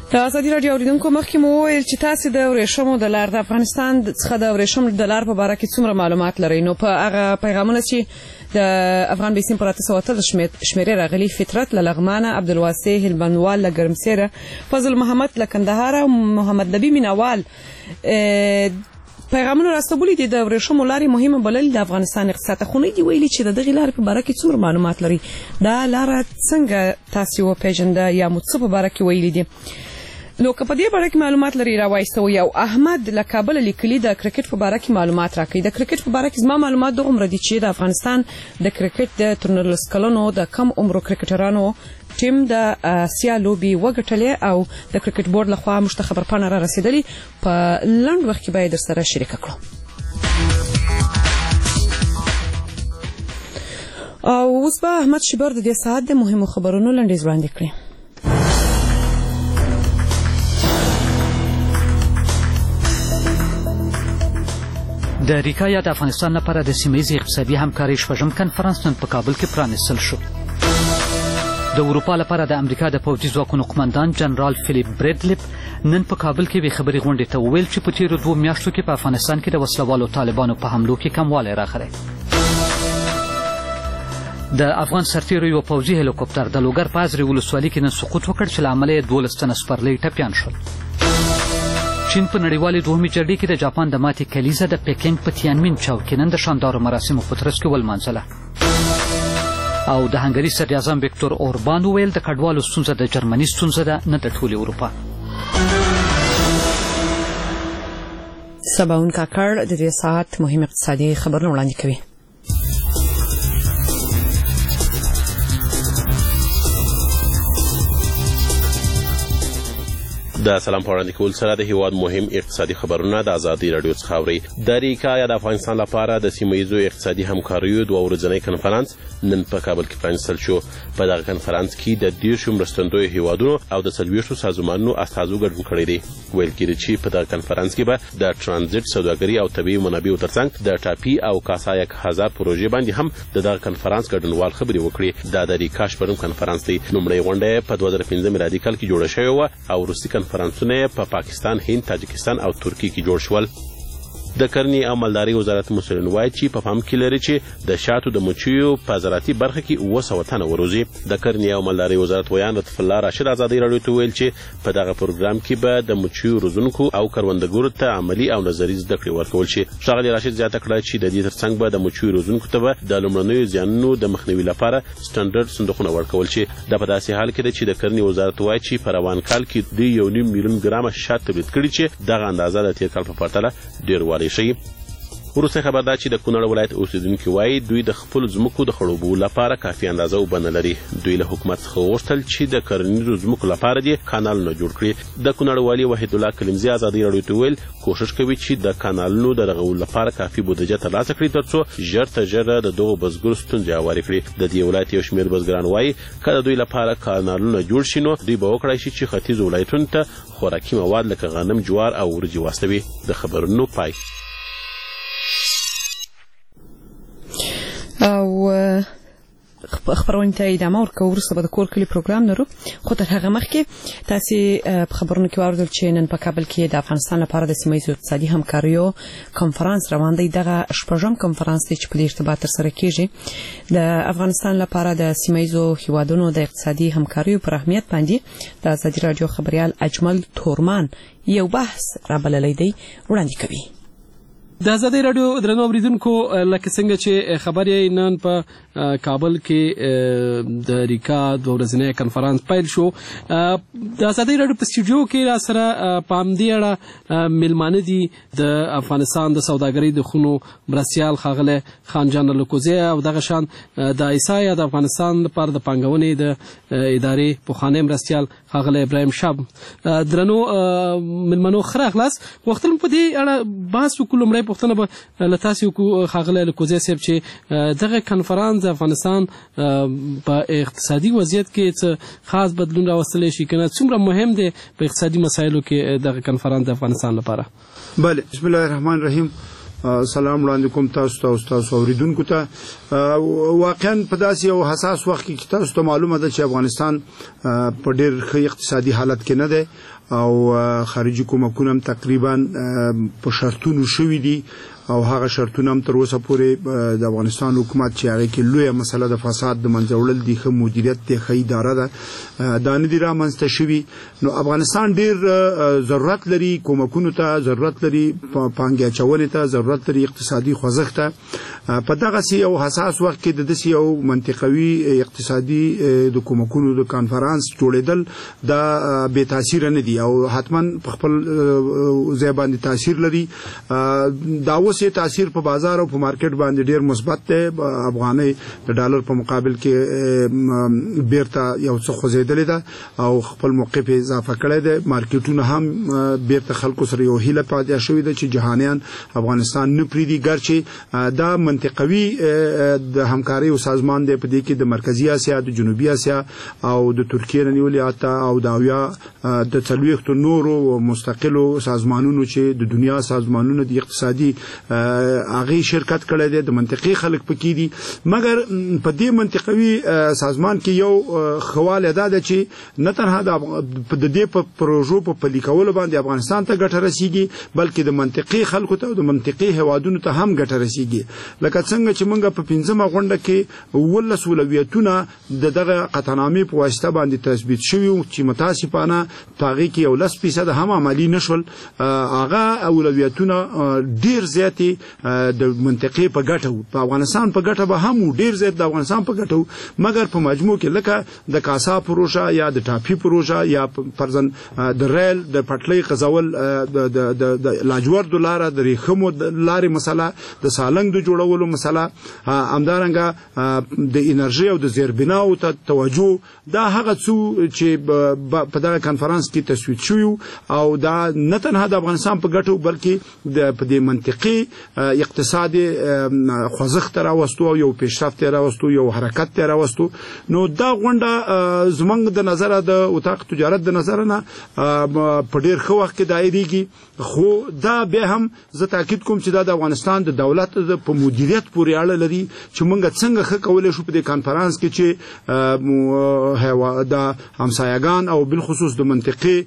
د ازادي راډیو اوریدونکو مخکې مو وویل چې تاسو د ورېښمو د لار د افغانستان څخه د ورېښمو د لار په باره کې څومره معلومات لرئ. نو په هغه پیغامونه چې د افغان بیسیم پر 813 شمیرې راغلي، فطرت له لغمانه، عبدالواسع هلبندوال له ګرمسیره، فضل محمد له کندهار او محمد نبی مینوال پیغامونه راستولی دي. د ورېښمو لارې مهمه بللې د افغانستان اقتصاد ته، خو نه دي ویلي چې د دغې لارې په باره کې څومره معلومات لري. دا لاره څنګه تاسو وپېژنده یا مو څه په باره کې ویلي دي. نو که په دې باره کې معلومات لري راوایستوئ. او احمد له کابله لیکلي د کرکټ په باره کې معلومات راکوي. د کرکټ په باره کې زما معلومات دغومره دي چې د افغانستان د کرکټ د تر 19 کلنو د کم عمرو کرکټرانو ټیم د اسیا لوبې وګټلې او د کرکټ بورډ لخوا موږ ته خبرپاڼه را رسېدلې. په لنډ وخت کې به یې درسره شریکه کړو. او اوس به احمد شیبر د دې ساعت د مهمو خبرونو لنډیز وړاندې کړي.
د ریکا یا د افغانستان لپاره د سیمه‌ییزې اقتصادي همکارۍ شپږم کنفرانس نن په کابل کې پرانیستل شو. د اروپا لپاره د امریکا د پوځي ځواکونو قمندان جنرال فیلیپ بریډلیپ نن په کابل کې بې خبري غونډې ته وویل چې په تیرو 2 میاشتو کې په افغانستان کې د وسلوالو طالبانو په حملو کې کموالی راغلی. د افغان سرتیرو یو پوځي هلیکوپټر د لوګر په ازرې ولسوالۍ کې نن سقوط وکړ چې له امله یې 12 تنه سپرلۍ ټپیان شول. چین په نړیوالې دوهمې جرګې کې د جاپان د ماتې کلیزه د پیکینګ په تیانمین چوک کې نن د شاندارو مراسمو په ترڅ کې ولمانځله. او د هنګري صدراعظم ویکتور اوربان وویل د کډوالو ستونزه د جرمني ستونزه ده، نه د ټولې اروپا.
سباون کاکړ د دې ساعت مهم اقتصادي خبرونه وړاندې کوي.
د سلام په وړاندې کول سره د هیواد مهم اقتصادي خبرونه د ازادي راډیو څخه اورئ. د ریکا یا د افغانستان لپاره د سیمه‌ییزو اقتصادي همکاریو 2 ورځنی کنفرانس نن په کابل کې پرانیستل شو. په دغه کنفرانس کې د 10 مرستندویو هیوادونو او د 40 سازمانونو استازو ګډون کړی دی. ویل کېږي چې په دغه کنفرانس کې به د ترانزیت سوداګري او طبیعي منابعو ترڅنګ د ټاپي او کاسا 1000 پروژې باندې هم د دغه کنفرانس ګډونوال خبرې وکړي. دا د ریکا شپږم کنفرانس دی. لومړی غونډه په 2015 میلادي کال کې جوړه شوې وه او وروستي کنفرانسونه په پاکستان، هند، تاجکستان او ترکیه کې جوړ شول. د کرنې او مالدارۍ وزارت مسؤلین وایي چې په پام کې لري چې د شاتو د مچیو په زراعتي برخه کې 900 تنه وروزي. د کرنې او مالدارۍ وزارت ویان لطف الله راشد ازادي راډیو ته ویل چې په دغه پروګرام کې به د مچیو روزونکو او کروندګرو ته عملی او نظري زده کړې ورکول شي. ښاغلي راشد زیاته کړه چې د دې ترڅنګ به د مچیو روزونکو ته به د لومړنیو زیانونو د مخنیوي لپاره سټانډرډ صندوقونه ورکول شي. دا په داسې حال کې ده چې د کرنې وزارت وایي چې په روان کال کې 1.5 میلیون ګرامه شات تولید کړي چې دغه اندازه د تیر کال په پرتله ډېر والی شي. وروسته خبر ده چې د کونړ ولایت اوسیدونکو وایي دوی د خپل ځمکو د خړوبو لپاره کافي اندازه اوبه نه لري. دوی له حکومت څخه وغوښتل چې د کرنیزو ځمکو لپاره دې کانالونه جوړ کړي. د کونړ والي وحید الله کلیمزی ازادي راډیو ته ویل کوشش کوي چې د کانالونو د رغولو لپاره کافي بودیجه ترلاسه کړي ترڅو ژر تر ژره د دغو بزګرو ستونزې هوارې کړي. د دې ولایت یو شمېر بزګران وایي که د دوی لپاره کانالونه جوړ شي نو دوی به وکړای شي چې ختیځو ولایتونو ته خوراکي مواد لکه غنم، جوار او ورجې واستوي. د خبرونو پای.
او خبرونه ته ادامه ورکوو. وروسته به د کور کلي پروګرام لرو، خو تر هغه مخکې تاسې په خبرونو کې واورېدل چې نن په کابل کې د افغانستان لپاره د سیمه‌ییزو اقتصادي همکاریو کنفرانس روان دی. دغه شپږم کنفرانس دی چې په دې ارتباط ترسره کېږي. د افغانستان لپاره د سیمه‌ییزو هیوادونو د اقتصادي همکاریو پر اهمیت باندې د ازادي راډیو خبریال اجمل تورمان یو بحث رابللی دی، وړاندې کوي.
د ازادي راډیو درنو اوریدونکو، لکه څنګه چې خبر یې نن په کابل کې د ریکا 2 ورځنی کنفرانس پیل شو. د ازادي راډیو په سټوډیو کې را سره په همدې اړه میلمانه دي د افغانستان د سوداګرۍ د خونو مرستیال ښاغلی خان جان لکوزی او دغه شان د ایسا د افغانستان لپاره د پانګونې د ادارې پخوانی مرستیال ښاغلی ابراهیم شاه. درنو میلمنو ښه راغلاست. غوښتل مو په دې اړه بحث وکړو. لومړی پوښتنه به له تاسې وکړو ښاغلی لکوزی صاحب چې دغه کنفرانس د افغانستان په اقتصادي وضعیت کې څه خاص بدلون راوستلی شي که نه، څومره مهم دی په اقتصادي مسایلو کې دغه کنفرانس د افغانستان لپاره؟
بله، بسم الله الرحمن الرحیم. سلام وړاندې کوم تاسو ته او تاسو اوریدونکو ته. واقعا په داسې یو حساس وخت کې تاسو ته معلومه ده چې افغانستان په ډېر ښه اقتصادي حالت کې نه دی او خارجي کومکونه هم تقریبا په شرطونو شوي دي او هغه شرطونه هم تر اوسه پورې د افغانستان حکومت چې هغه کې لویه مسله د فساد د منځه وړل دي، ښه مدیریت دی، ښه اداره ده، دا نه دي رامنځته شوي. نو افغانستان ډېر ضرورت لري کومکونو ته، ضرورت لري پانګې اچونې ته، ضرورت لري اقتصادي خوځښت ته. په دغسې یو حساس وخت کې د داسې یو منطقوي اقتصادي د کومکونو د کانفرانس جوړېدل دا بې تاثیره نه دي او حتما په خپل ځای باندې تاثیر لري. دا اوس یې تاثیر په بازار او په مارکیټ باندې ډېر مثبت دی. افغانۍ د ډالر په مقابل کې بیرته یو څه خوځېدلې ده او خپل موقف اضافه کړی دی. مارکیټونه هم بیرته خلکو سره یو هیله پیدا شوې ده چې جهانیان افغانستان نه پرېږدي، ګرچې دا منطقوي د همکارۍ او سازمان دی. په دې کې د مرکزي اسیا، د جنوبي اسیا او د ترکیې نه نیولې حتی او د اویا د 40 نورو مستقلو سازمانونو چې د دنیا سازمانونو د اقتصادي هغه شرکت کړی دی، د منطقي خلک پکې دي. مګر په دې منطقوي سازمان کې یو خواله ده چې نه تنها د دې په پروژو په پلي کولو باندې افغانستان ته ګټه رسیږي بلکې د منطقي خلکو ته او د منطقي هیوادونو ته هم ګټه رسیږي. لکه څنګه چې موږ په 15مه غونډه کې 19 اولویتونه د دغه قطعنامې په واسطه باندې تثبیت شوي چې متاسفانه په هغې کې 10% هم عملي نه شول. هغه اولویتونه ډېر زیاتې د منطقې په ګټه وو، په افغانستان په ګټه به هم ډېر زیات د افغانستان په ګټه وو. مګر په مجموع کې لکه د کاسا پروژه یا د ټاپي پروژه یا فرضاً د ریل د پټلۍ غځول، د لاجوردو لاره، د ریښمو لارې مسله، د سالنګ د جوړولو مسله، همدارنګه د انرژي او د زیربناو ته توجه، دا هغه څه چې په دغه کنفرانس کې تصویب شوي او دا نه تنها د افغانستان په ګټه بلکې په دې منطقي اقتصادي خوځښت راوستو او یو پیشرفت راوستو، یو حرکت راوستو. نو دا غونډه زموږ د نظره د اتاق تجارت د نظره نه په ډېر ښه وخت کې دایریږي، خو دا بیا هم زه تاکید کوم چې دا د افغانستان د دولت په مدیریت پورې اړه لري چې موږ څنګه ښه کولی شو په دې کنفرانس کې چې د همسایګان او بالخصوص د منطقې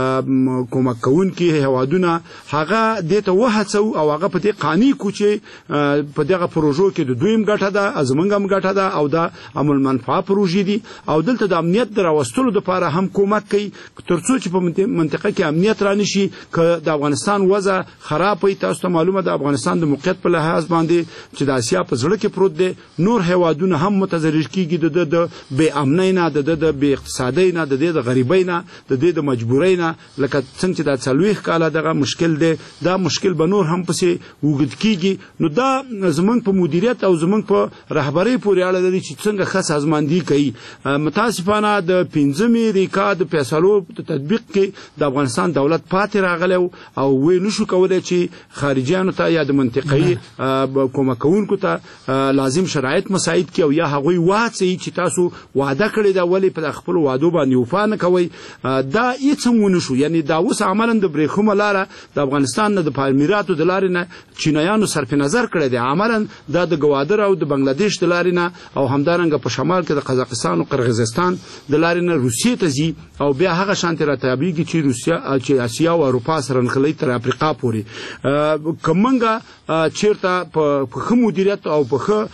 کومک کوونکي هیوادونه هغه دې ته وهڅوو او هغه په دې قانع کړو چې په دغه پروژو کې د دوی هم ګټه ده، زموږ هم ګټه ده او دا عمل منفعه پروژې دي او دلته د امنیت د راوستلو دپاره هم کومک کوي تر څو چې په منطقه کې امنیت رانشي. که د افغانستان وضع خراب وي، تاسو ته معلومه ده افغانستان د موقعیت په لحاظ باندې چې د اسیا په زړه کې پروت دی، نور هیوادونه هم متضرر کیږي د بې امنۍ نه، د بې اقتصادۍ نه، د غریبۍ نه، د مجبورۍ نه. لکه څنګه چې دا 40 کاله دغه مشکل دی، دا مشکل به نور هم پسې وګد کیږي. نو دا زمونږ په مدیریت او زمونږ په رهبرۍ پورې اړه لري چې څنګه ښه سازماندهي کوي. متاسفانه د 5مې ریکا د فیصلو په تطبیق کې د افغانستان دولت پاتې راغلی او وی نشو کولی چې خارجیانو ته یا د منطقه‌ایي کومک کوونکو ته لازم شرایط مساعد کړي او یا هغوی وهڅوي چې تاسو وعده کړې ده ولې په خپلو وعدو باندې وفا نه کوئ. دا هېڅ هم ونه شو. یعنې دا اوس عملا د برېښمه لاره د افغانستان نه د پامیراتو د لارې نه چینایانو صرف نظر کړی دی، عملا دا د ګوادر او د بنګلادیش د لارې نه او همدارنګه په شمال کې د قزاقستان او قرغیزستان د لارې نه روسیې ته ځي او بیا هغه شانتې راتابېږي چې اسیا او اروپا سره نښلوي تر افریقا پورې. که موږ چېرته په ښه مدیریت او په ښه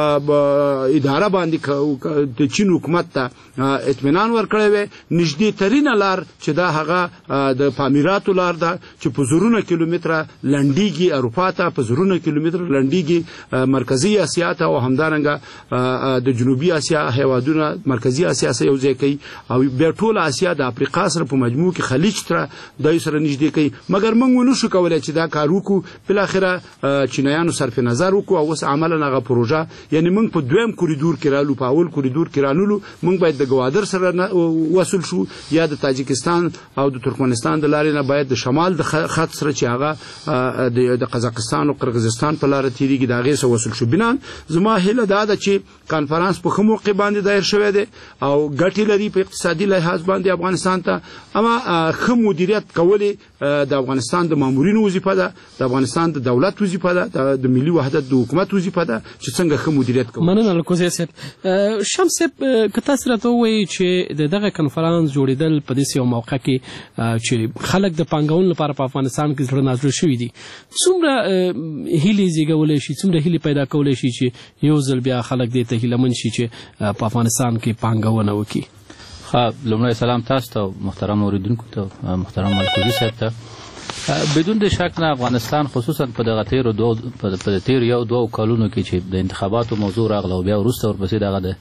اداره باندې د چین حکومت ته اطمینان ورکړی وی، نږدې ترینه لار چې دا هغه د پامیراتو لار ده چې په زرونه کیلومتره لنډیږي اروپا ته، په زرونه کیلومتره لنډیږي مرکزي اسیا ته او همدارنګه د جنوبي اسیا هیوادونه مرکزي اسیا سره یو ځای کوي او بیا ټوله اسیا د افریقا سره په مجموع کې خلیج ته دای سره نږدې کوي. مګر موږ ونشو کولی چې دا کار وکړو. بالاخره چینایانو صرف نظر وکړو او اوس عملا هغه پروژه، یعنی موږ په دویم کوریدور کې رالو، په اول کوریدور کې رانولو. موږ باید د ګوادر سره وصل شو یا د تاجکستان او د ترکمنستان د لارې نه باید د شمال د خط سره چې هغه د قزاقستان پاکستان او قرغیزستان په لار تیریږي دا غي سو وصل شو بنان زما هله دا ده چې کانفرنس په کوم موقع باندې دایر شوی دی او ګټي لري په اقتصادي لحاظ باندې افغانستان ته اما خم مدیریت کولی د افغانستان د مامورینو وظیفه ده د افغانستان د دولت وظیفه ده د ملي وحدت د حکومت وظیفه ده چې څنګه خم مدیریت کوي.
مننه لکوزی صاحب. شمس صاحب که تاسو راته وایي چې دغه کنفرانس جوړیدل په دې یو موقع کې چې خلک د پانګونې لپاره په افغانستان کې زړه نازړه شوي دي څومره هیلې زیږولی شي څومره هیلې پیدا کولی شي چې یو ځل بیا خلک دې ته هیلهمن شي چې په افغانستان کې پانګونه وکړي.
لومړی سلام تاسو ته محترم اوریدونکو ته محترم الکوزي صاحب ته. بدون د شک نه افغانستان خصوصا په دغه تیر یو دوه کالونو کې چې د انتخاباتو موضوع راغله او بیا وروسته ورپسې دغه د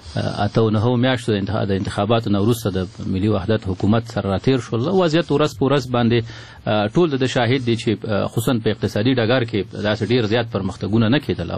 8 میاشتو د انتخاباتو نه وروسته د ملي وحدت حکومت سره راتیر شول وضعیت ورځ په ورځ باندې ټول د شاهد دي چې خصوصا په اقتصادي ډګر کې داسې ډیر زیات پرمختګونه نه کېدل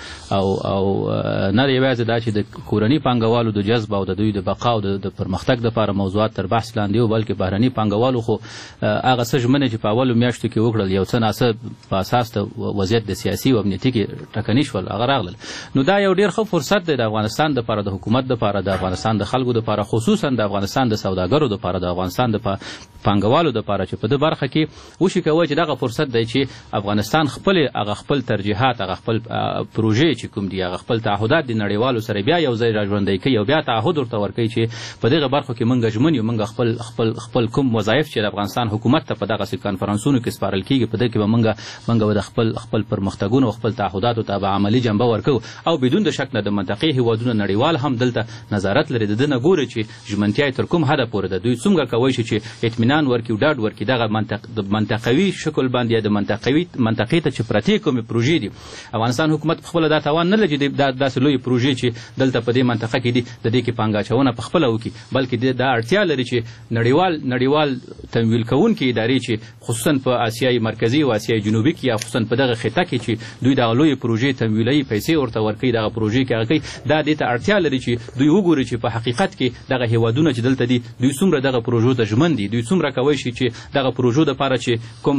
او نه یوازې دا چې د کورني پانګوالو د جذب او د دوی د بقا او د پرمختګ لپاره موضوعات تر بحث لاندې و بلکې بهرني پانګوالو خو هغه څه ژمنې چې په اولو میاشتو کې وکړل یو څه ناڅه په اساس د وضعیت د سیاسي او امنیتي کې ټکني شول هغه راغلل. نو دا یو ډیر ښه فرصت دی د افغانستان لپاره د حکومت لپاره د افغانستان د خلکو لپاره خصوصا د افغانستان د سوداګرو لپاره د افغانستان د پانګوالو لپاره چې په دې برخه کې وشي کوي چې دغه فرصت دی چې افغانستان خپل ترجیحات هغه خپل پروژې چې کوم دي هغه خپل تعهدات د نړیوالو سره بیا یو ځای راژوندي کوي او بیا تعهد ورته ورکوي چې په دغه برخه کې موږ ژمن یو موږ خپل کوم وظایف چې د افغانستان حکومت ته په دغه کانفرنسونو کې سپارل کیږي په دې کې موږ د خپل پرمختګونو او خپل تعهداتو ته عملی جنبه ورکو او بدون د شک نه د منطقې هیوادونو نړیوال هم دلته نظارت لري د نه ګوري چې ژمنتیا تر کوم حد پورې ده دوی څنګه کوي چې اطمینان ورکړي ډاډ ورکړي دغه منطقوي شکل باندې د منطقې ته چې پرتی کومې پروژې دي افغانستان حکومت خپل دا توان نه لري چې داسې لوی پروژې چې دلته په دې منطقه کې دي د دې کې پانګاچونه په خپل وکړي بلکې دا اړتیا لري چې نړیوال تمویل کوونکي ادارې چې خصوصا په آسیای مرکزی او آسیای جنوبي کې یا خصوصا په دغه خطه کې چې دوی د لوی پروژې تمویلي پیسې ورته ورکړي دغه پروژې کې هغه دا دې ته اړتیا لري چې دوی وګوري چې په حقیقت کې دغه هیوادونه چې دلته دي دوی څومره دغه پروژو ته ژمن دي دوی څومره کوي چې دغه پروژو لپاره چې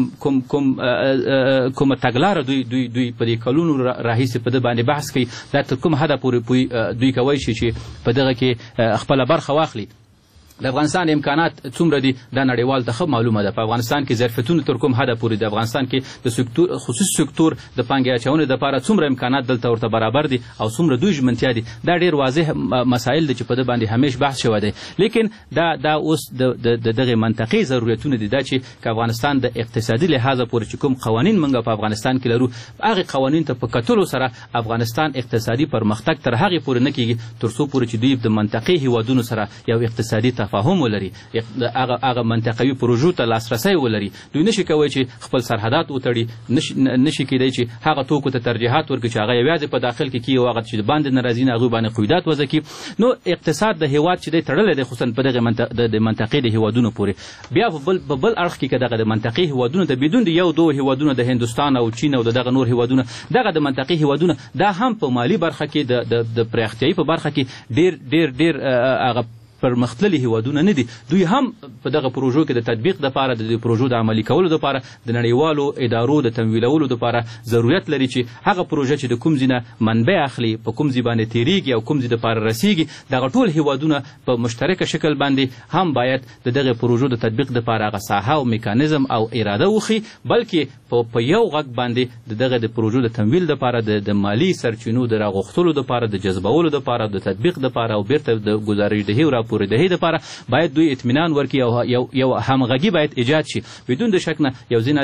کوم تګلاره دوی په دې کلونو راهیسې په دې باندې بحث کوي دا تر کوم حد پورې دوی کوي چې په دغه کې خپل برخه واخلي. د افغانستان امکانات څومره دي دا نړیوال ته معلومه ده په افغانستان کې ظرفیتونه تر کوم حد پورې د افغانستان کې د خصوصي سکتور د پانګې اچونې لپاره څومره امکانات دلته ورته برابر دي او څومره دوی ژمنتیا دي دا ډیر واضح مسایل دي چې په دې باندې همیش بحث شوی دی لیکن دا اوس دغه منطقي ضرورتونه دي دا چې افغانستان د اقتصادي لحاظ پورې چې کوم قوانین موږ په افغانستان کې لرو هغه قوانین ته په کتلو سره افغانستان اقتصادي پرمختګ تر هغه پورې نه کیږي تر څو پورې چې دوی د منطقي هیوادونو سره یو اقتصادي تفاهم ولري هغه منطقوي پروژو ته لاسرسی ولري دوی نشي کوي چې خپل سرحدات وتړي نشي کېدای چې هغه توکو ته ترجیحات ورکړي چې هغه یوازې په داخل کې کیږي او هغه چې باندې ناراضي نه هغه باندې قیودات وضع کړي نو اقتصاد د هیواد چې دی تړلی دی خصوصا په دغه د منطقې د هیوادونو پورې بیا په بل اړخ کې دغه د منطقې هیوادونو ته بدون د یو دوه هیوادونو د هندوستان او چین او دغه نور هیوادونه دغه د منطقې هیوادونه دا هم په مالی برخه کې د پراختیایي په برخه کې ډیر هغه پرمختللي هیوادونه نه دي دوی هم په دغه پروژو کې د تطبیق لپاره د پروژو د عملي کولو لپاره د نړیوالو ادارو د تمویلولو لپاره ضرورت لري چې هغه پروژه چې د کوم ځای نه منبع اخلي په کوم ځای باندې تیریږي او کوم ځای لپاره رسیږي دغه ټول هیوادونه په مشترکه شکل باندې هم باید دغه پروژو د تطبیق لپاره هغه ساحه او میکانیزم او اراده وخی بلکې په یو غږ باندې دغه د پروژو د تمویل لپاره د مالی سرچینو د راغښتلو لپاره د جذبولو لپاره د تطبیق لپاره او بیرته د گزارشدهي او پوردهي لپاره باید دوی اطمینان ورکړي او یو همغږي باید ایجاد شي بدون د شک نه یو ځینې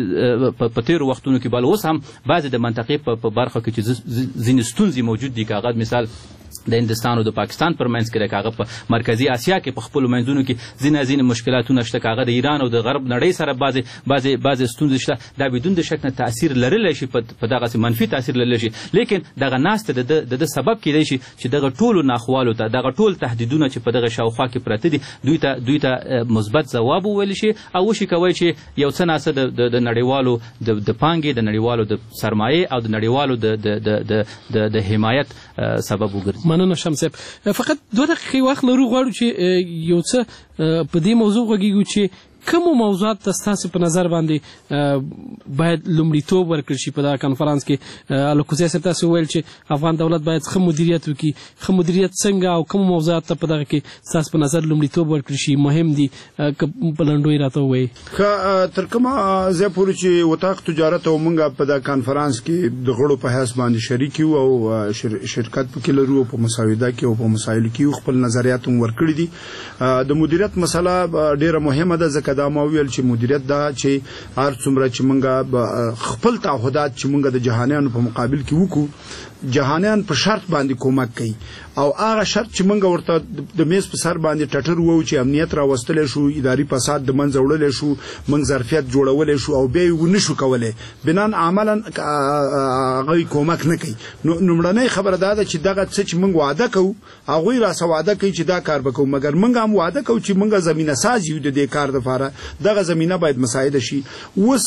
په تیرو وختونو کې بل اوس هم بعضې د منطقې په برخه کې چې ځینې ستونزې موجود دي که هغه مثال د هندستان او د پاکستان پر منځ کې د هغه په مرکزی اسیا کې په خپل منځونو کې ځینې مشکلاتونه شته هغه د ایران او د غرب نړۍ سره بعضې ستونزې شته دا بدون د شک نه تاثیر لرلی شي په دغسې منفي تاثیر لرلی شي لیکن دغه ناسته د سبب کیدای شي چې دغه ټولو ناخوالو ته دغه ټول تهدیدونه چې په دغه شاوخوا کې پراته دي دوی ته مثبت ځواب وویل شي او وشي کوی چې یو څه ناسه د نړیوالو د پانګې د نړیوالو د سرمایې او د نړیوالو د حمایت سبب وګرځي.
مننه شمس صاحب فقط 2 دقیقې وخت لرو غواړو چې یو څه په دې موضوع وغږیږو چې کوم موضوعات تاسو په نظر باندې باید لومړیتوب ورکړل شي په دا کانفرنس کې الکوزي صاحب تاسو ویل چې افغان دولت باید ښه مدیریت وکړي ښه مدیریت څنګه او کوم موضوعات ته په دغه کې تاسو په نظر لومړیتوب ورکړل شي مهم دي په لنډوي راته ووایي
که تر کومه ځای پورې چې وطاق تجارت او موږ په دا کانفرنس کې د غړو په حیث باندې شریک یو او شرکت پکې لرو په مساوده کې او په مسایلو کې خپل نظریات هم ورکړي دي د مدیریت مسله ډیره مهمه ده ځکه دا ما ویل چې مدیریت دا چې هر څومره چې موږ خپل تعهدات چې موږ د جهانیانو په مقابل کې وکړو جهانیان په شرط باندې کومک کوي او هغه شرط چې موږ ورته د میز په سر باندې ټټر وو چې امنیت راوستل شو اداري فساد د منځ وړل شو موږ ظرفیت جوړول شو او بیا یې ونشو کولای بنان عملاً هغه کومک نه کوي نو نمړنۍ خبره ده چې دغه څه چې موږ وعده کوو هغه را سواده کوي چې دا کار وکړو مګر موږ هم وعده کوو چې موږ زمينه ساز یو د دې کار لپاره دغه زمينه باید مساعده شي وس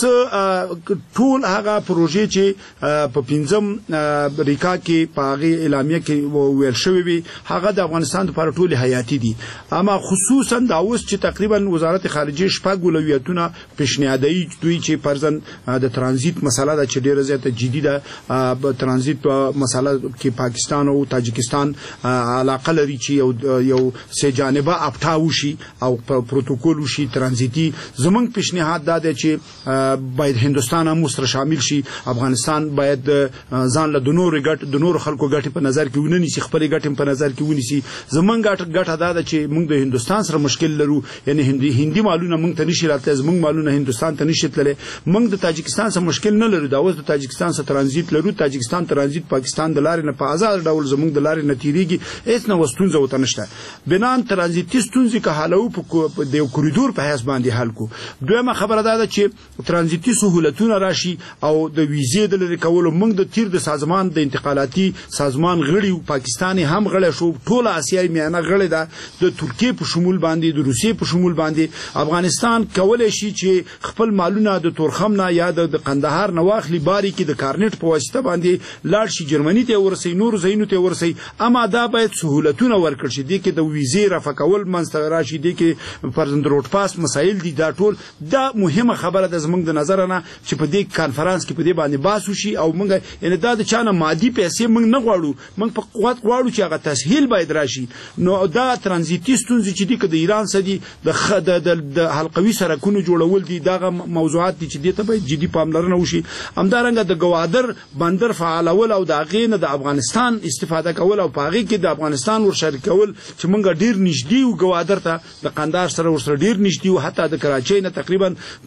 ټول هغه پروژې چې په پنځم امریکا کې په هغه اعلامیه کې ویل شوی وي هغه د افغانستان لپاره ټول حیاتي دي اما خصوصا دا اوس چې تقریبا وزارت خارجه شپږ ولایتونه پیشنهادوي دوی چې فرضاً د ترانزیت مسله ده چې ډیره زیاته جدي ده په ترانزیت مسله کې پاکستان او تاجکستان علاقه لري چې یو سه جانبه اپټاو شي او پروتوکول شي ترانزیتي زمونږ پیشنهاد دا دی چې باید هندستان هم سره شامل شي افغانستان باید ځان له د نور خلکو ګټې په نظر کې ونیسي خپل ګټې په نظر کې ونیسي زمونږ ګټه دا ده چې موږ د هندستان سره مشکل لرو یعنی هندي مالونه موږ ته نشي راتلای زمونږ مالونه هندستان ته نشي تللی موږ د تاجکستان سره مشکل نه لرو دا اوس د تاجکستان سره ترانزیت لرو تاجکستان ترانزیت پاکستان د لارې نه په آزاد ډول زمونږ د لارې نه تیریږي هیڅ نه وستونزه وته نشته بنان ترانزیتي ستونزې که حلو په د کوریډور په حساب باندې حل کو دویمه خبره ده چې ترانزیتي سہولتونه راشي او د ویزې د لري کولو موږ د تیر د سازمان د انتقالاتي سازمان غړي پاکستاني هم غړي شو ټول آسیایي میانه غړي ده د ترکیه په شمول باندې د روسیې په شمول باندې افغانستان کولای شي چې خپل مالونه د تورخم نه یا د قندهار نه واخلي باري کې د کارنټ په واسطه باندې لاړ شي جرمني ته ورسي نور زینو ته ورسي اما دا باید سہولتونه ورکړ شي د کې د ویزې رافقول منځ راشي د کې فرزند روډ پاس مسایل دي دا ټول دا مهمه خبره ده زموږ د نظر نه چې په دې کانفرنس کې په دې باندې باسو شي او موږ ان دا د چانه مادي پیسې موږ نه غواړو موږ په قوت غواړو چې هغه تسهیل باید راشي نو دا ترانزیتي ستونزې چې د ایران سره د حلقوي سرکونو جوړول دي دا موضوعات دي چې دې ته باید جدي پاملرنه وشي همدارنګه د گوادر بندر فعالول او د غینه د افغانستان استفاده کول او پاغي کې د افغانستان ور شریکول چې موږ ډیر نږدې او گوادر ته د قندهار سره ور سره ډیر نږدې او حتی د کراچۍ نه تقریبا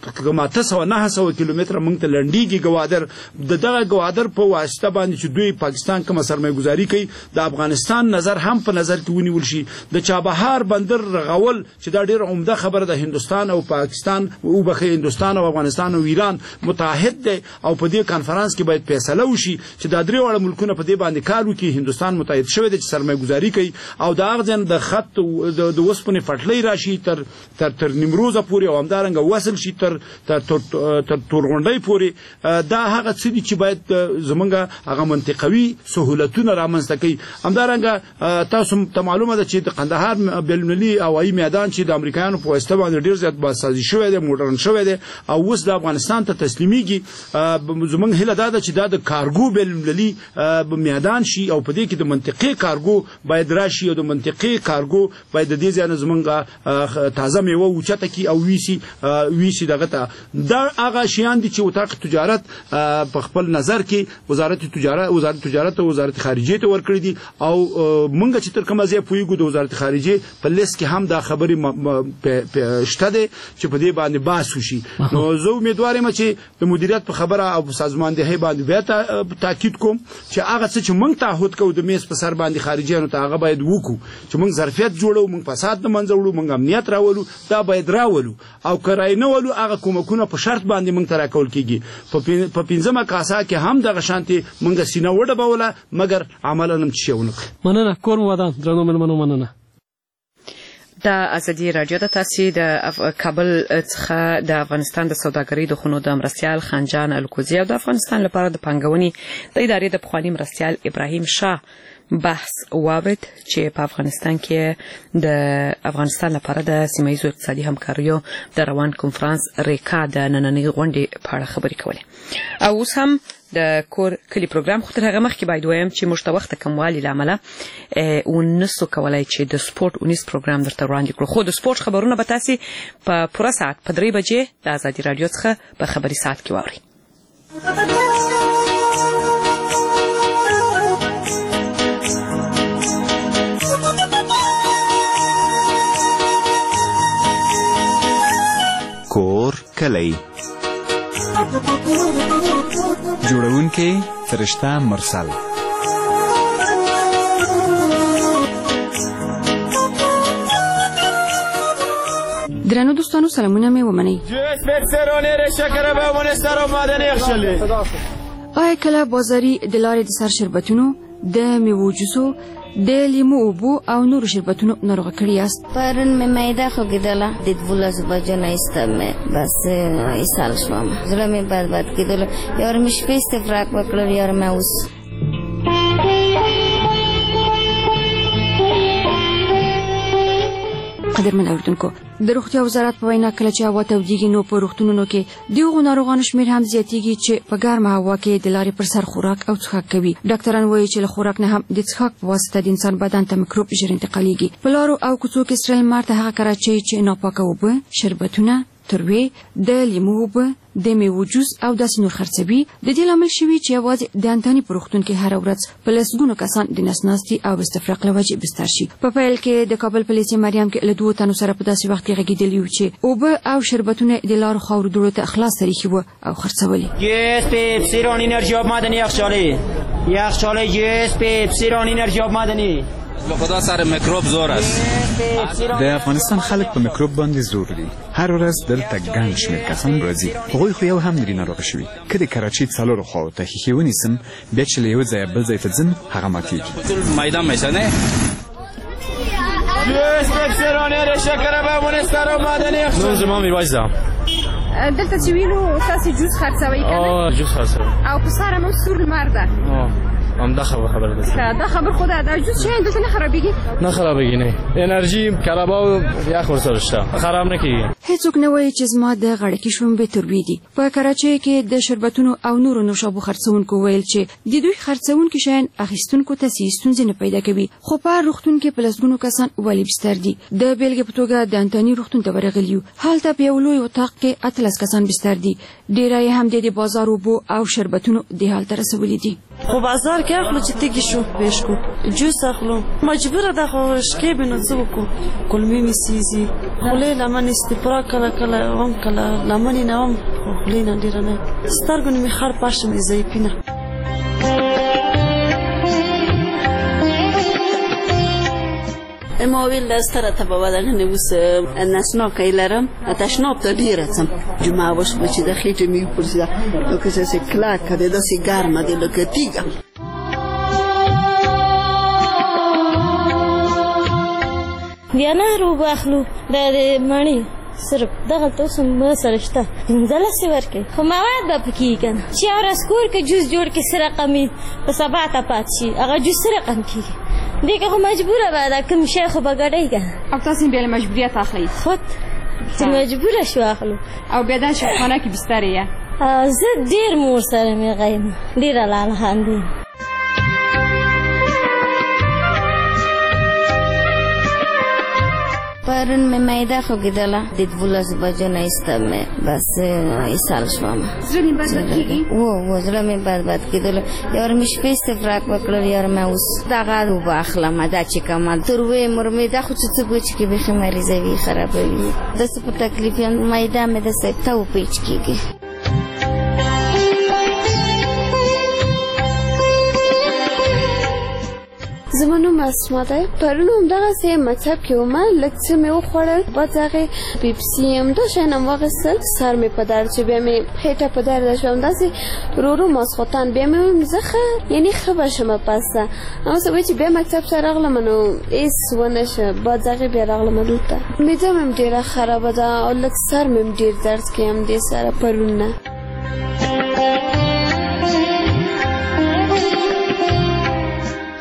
900 کیلومتره موږ ته لنډیږي گوادر دغه گوادر په واسطه باندې چې دوی پاکستان کوم سرمایه‌ګذاري کوي د افغانستان نظر هم په نظر کې ونیول شي د چابهار بندر رغول چې دا ډیر عمده خبره ده هندستان او پاکستان او بخې هندستان او افغانستان او ایران متحد دي او په دې کانفرنس کې باید فیصله وشي چې دا درې وړ ملکونه په دې باندې کار وکړي هندستان متحد شوی دی چې سرمایه‌ګذاري کوي او دا غځن د خط د وسپنې فټلې راشي تر نیمروزه پورې او همدارنګه وصل شي تر تورغونډۍ پورې دا هغه څه دي چې باید زمونږ هغه منطقوي سہولتونه رامنځته کوي همدارنګه تاسو ته معلومه ده چې د قندهار بین‌المللي هوایي میدان چې د امریکایانو په واسطه باندې ډیر زیات بازسازي شوی دی موډرن شوی دی او اوس د افغانستان ته تسلیمیږي زمونږ هیله ده چې دا د کارګو بین‌المللي میدان شي او په دې کې د منطقي کارګو باید راشي او د منطقي کارګو باید د دې ځای زمونږ تازه میوه اوچته کی او ویسي دغه ته دا هغه شیان دي چې وطاق تجارت په خپل نظر کې وزارت تجارت او وزارت خارجه ته ورکړي دي او مونږ چې تر کومه ځای پویګو د وزارت خارجه په لیست کې هم دا خبرې شته دي چې په دې باندې بحث وشي نو زه امیدوار یم چې د مدیریت په خبره او سازماندهي باندې بیا تاکید کوم چې هغه څه چې مونږ تعهد کوو د میز په سر باندې خارجيانو ته هغه باید وکړو چې مونږ ظرفیت جوړو مونږ فساد نه منځوړو مونږ امنیت راولو دا باید راولو او کرای نه ولو هغه کومکونه په شرط باندې مونږ ترا کول کیږي په پنځمه کاسه کې هم دغه شانتي مونږ سینه وډه بوله مګر عملاً هم شیونه
مننه کور ودان درنو مننه
د ازادي رادیو د تاسو د کابل څخه د افغانستان د سوداګرۍ د خونو د مرستيال خانجان الکوزي او د افغانستان لپاره د پنګونې د ادارې د پخوانی مرستيال ابراهیم شاه بحث واورید چې په افغانستان کې د افغانستان لپاره د سیمه‌ییزو اقتصادي همکاریو د روان کنفرانس ریکا د نننۍ غونډې په اړه خبرې کولې. او اوس هم د کور کلی پروګرام خو تر هغه مخکې باید وایم چې موږ ته وخت کموالي له امله ونسو کولای چې د سپورت اونیز پروګرام درته وړاندې کړو. خو د سپورت خبرونه به تاسې په پوره ساعت په 3 بجې د آزادي راډیو څخه په خبري ساعت کې واورئ.
کور کلی جوړونکی فرشته مرسل.
درنو دوستانو سلامونه مې ومنئ. آیا کله بازاري د لارې د سر شربتونو د میوو جوسو د لیمو اوبو او نورو شربتونو ناروغه کړی یاست؟
پرون مې معده خوږېدله د 12 بجو نه ایسته مې بس ایسال شوم. زړه مې بد کېدل. یار مې شپې استفراق وکړل یار مې اوس
قدرمن اوریدونکو د روغتیا وزارت په وینا کله چې هوا تودیږي نو په روغتونونو کې دغه ناروغانو شمېر هم زیاتیږي چې په ګرمه هوا کې د لارې پر سر خوراک او څښاک کوي. ډاکټران وایي چې له خوراک نه هم د څښاک په واسطه د انسان بدن ته میکروب ژر انتقالېږي. په لارو او کوڅو کې سره لمر ته هغه کراچۍ چې ناپاکه اوبه، شربتونه، تروې، د لیمو اوبه، د میوو جوس او داسې نور خرڅوي. د دې لامل شوي چې یوازې د انتاني په روغتون کې هره ورځ په لسګونو کسان د نسناستي او استفراق له وجې بستر شي. په پیل کې د کابل په لیسې مریم کې له 2 تنو سره په داسې وخت کې غږېدلي وو چې اوبه او شربتونه د لارو خاورو دوړو ته خلاص تریخي وو او خرڅولي.
جوس پپسی ران انرژی آب معدنی یخچاله جوس پپسی ران انرژی آب معدنی.
به خدا سر میکروب زور است. د افغانستان خلک په میکروب باندې زور دي. هر ورځ دلته ګڼ شمېر کسان راځي. هغوی خو یو هم لري ناروغه شوي. که د کراچۍ څلورو خواو ته ښیښې ونیسم بیا چې له یو ځایه بل ځای ته ځم هغه ماتېږي.
میدان میشنه جوس پپسی رانه شکر به منستر معدنی
نوم زما میرویس ده.
دلته چې وینو تاسو جوس خرڅوي کنه؟
جوس خرڅوي.
او په سره مو سور لمر ده.
هم دا خبره ده.
دا خبر خود دا جوس چه دلته نه خرابېږي؟
نه خرابېږي نه. انرژي کلابا یخ ورسره شته. خراب نه کیږي.
هیڅوک نه وایي چې زما د غړکې شومبې تروې دي. په کراچۍ کې د شربتونو او نورو نوشابو خرڅونکو ویل چې د دوی خرڅونکي شیان اخیستونکو ته ستونزې نه پیدا کوي. خو په روغتون کې په لسګونو کسان والي بستر دي. د بیلګې په توګه د انتاني روغتون ته ورغلیو. هلته په یو لوی اتاق کې 13 کسان بستر دي. ډیری هم د بازار اوبو او شربتونو د حالت رسولي دي.
خو بازار کې اخلو چې تیږي شو بهش کو جوس اخلو مجبوره ده خو شکې بنو څه وکړو کلمې مې سيزي خولې لمن استفرا کله هم کله لمن نه هم خولې نه ډیر نه سترګو مې خر پاش مې زیپینه.
ما ویل دستره ته به ودغه نووس نسناکی لرم تشناب ته ډیره څم جمعه وشوه چې د خېټې مې وپرسېده لکه چې کلکه دی داسې ګرمه دی لکه تیږه.
بیا نهر اوبه اخلو د مڼې صرف دغلته اوس هم سره شته 15 ورکوي خو مواد به پکې وي که نه چې یو ورځ کور کې جوس جوړ کړي څه رقم وي په سبا ته پاتې شي هغه جوس څه رقم کېږي دې که خو مجبوره به ده کوم شی خو به ګډوي که نه
او تاسې بیا له مجبوریت اخلئ
خود چې مجبوره شو اخلو
او بیا دا شفخانه کې بستر یې
زه ډېر مور سره مې غیم ډېره لالهاندې
پرون مې معده خوږېدله د 12 بجو نه ایسته مې بس ایسال شوم.
زړه مې بد کېږي؟
و زړه مې بد کېدل. یار مې شپې استفراق وکړل یار مې اوس دغه اوبه اخلم دا چې کومه تروې مرمې دا خو څه بوچ کې بیخي مریضوي خرابوي داسې په تکلیف یم معده مې داسې تو پیچ کېږي.
زما نوم اسما ده. پرون همدغسې مطلب کې ومه لږ څه مې وخوړل بعد هغې پیپسي همدا شیان هم واخیستل سر مې په درد شو بیا مې خېټه په درده شو همداسې ورو ماسخوتن بیا مې ویم زه ښه یعنې ښه به شمه پسته همسې وایي چې بیا مکتب ته راغلم نو هېڅ ونه شه بعد هغې بیا راغلم دلته معده مې هم ډېره خرابه ده او لږ سر مې هم ډېر درد کوي همدې سره پرون نه.
محمد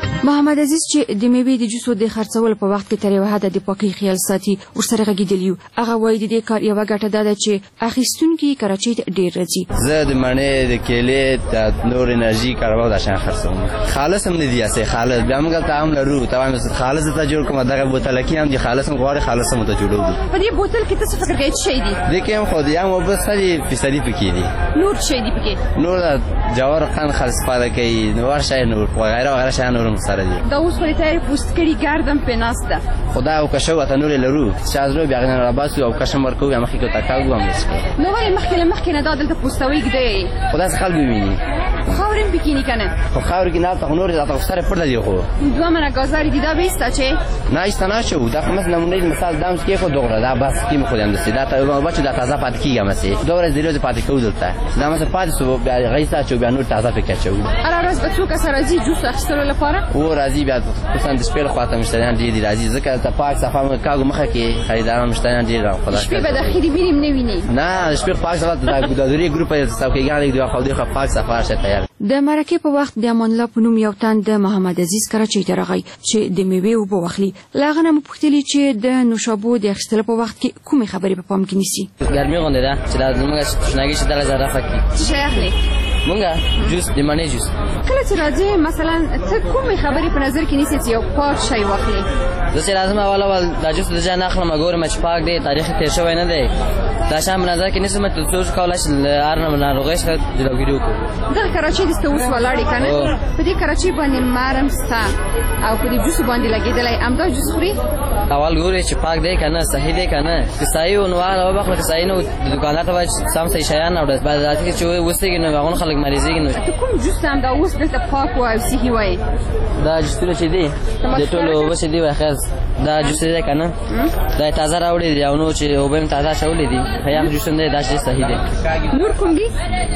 محمد عزیز چې د میوې د جوسو د خرڅولو په وخت کې تر یوه حده د پاکۍ خیال ساتي ورسره غږېدلی یو. هغه وایي د دې کار یوه ګټه دا ده چې اخیستونکي کراچۍ ته ډېر راځي.
زه د مڼې د کیلې د نور انرژي کاروبار د شان خرڅوم. خالص هم نه دي اسې خالص بیا موږ ته هم لرو طبعا خالص ته جوړ کوم دغه بوتلکې هم دي خالص هم غواړي خالص هم ته جوړو.
په دې بوتل کې څه فکر کوي چې شي دي؟
دې کې هم خو دې هم بس خالي فیصدي پکې دي.
نور شي دي پکې؟
نور جوار قند خالص پاله کوي نور شي نور وغیرہ شي نور سره دي.
دا اوس خو ته پوست کړي ګردم په ناسته.
خدا او کښو ته نور لرو شازرو بیا غن راباس او کښم ورکو یا مخکې ته تاکاو هم نشته.
نو وای مخکې نه دا دلته پوستوي کېږي.
خدا څخه خلک ویني.
خاورین بکینی کنه.
خو خاور کې نه ته نور ته سره پړل دی خو.
دوه منه گازاری دیدا بیستا چې؟
نه استنا شو دا کوم نمونه مثال دامس کې خو دوغره دا بس کې مخ دیم دسته دا بچو دا تازه پات کیږي مسه دوره زیرو پات کېو دلته دا مسه پات سو بیا غیسا چې بیا نور تازه پکې چو.
هر ورځ به څوک سره راځي جوس اخیستلو لپاره؟
و راځي بیا پسند سپیل خواته مشتریان دي راځي ځکه ته پاک صفه کاغو مخه کې خریداران مشتریان دي را خدا.
شپې به داخلي بینیم نه ویني.
نه شپې پاک صفه د ګودوري ګروپ یې څوکیګان دی خو د پاک صفه شته تیار.
د مرکه په وخت د امان الله په نوم یو تن د محمد عزیز کراچۍ ته راغی چې د میوې اوبه واخلي. له هغه نه مو پوښتلې چې د نوشابو د اخیستلو په وخت کې کومې خبرې په پام کې نیسي.
ګرمي غونډه ده چې دا زموږ شناګي چې دلته راځي فکر.
څه اخلي؟
مونږه جوس د مڼې جوس.
کله چې راځي مثلا ته کومې خبرې په نظر کې نیسي چې یو پاک شی واخلي؟
زه چې لازم اول دا جوس د ځان اخلم ګورم چې پاک دی تاریخ تیر شوی نه دی دا شام نظر کې نسمه څه کولای شي ارنه ناروغي څخه جلوګیری وکړو.
دا کراچۍ د ستوس ولاړې کنه په دې کراچۍ باندې مارم ستا او په دې جوس باندې لګیدلای امدا جوس خوري.
اول ګوري چې پاک دی کنه صحیح دی کنه که صحیح و نو هغه بخله صحیح نو دکاندار ته وای سم صحیح شیان او بعد راځي چې وسته کې نو هغه خلک مریضي نو
کوم جوس هم دا اوس دلته پاک او صحیح وای.
دا جوس چې دی د ټولو وسه دی واخز دا جوس دی کنه دا تازه راوړي دی او نو چې وبم تازه شولې دي خیام جوس نه دا چې صحیح دی.
نور کوم دی؟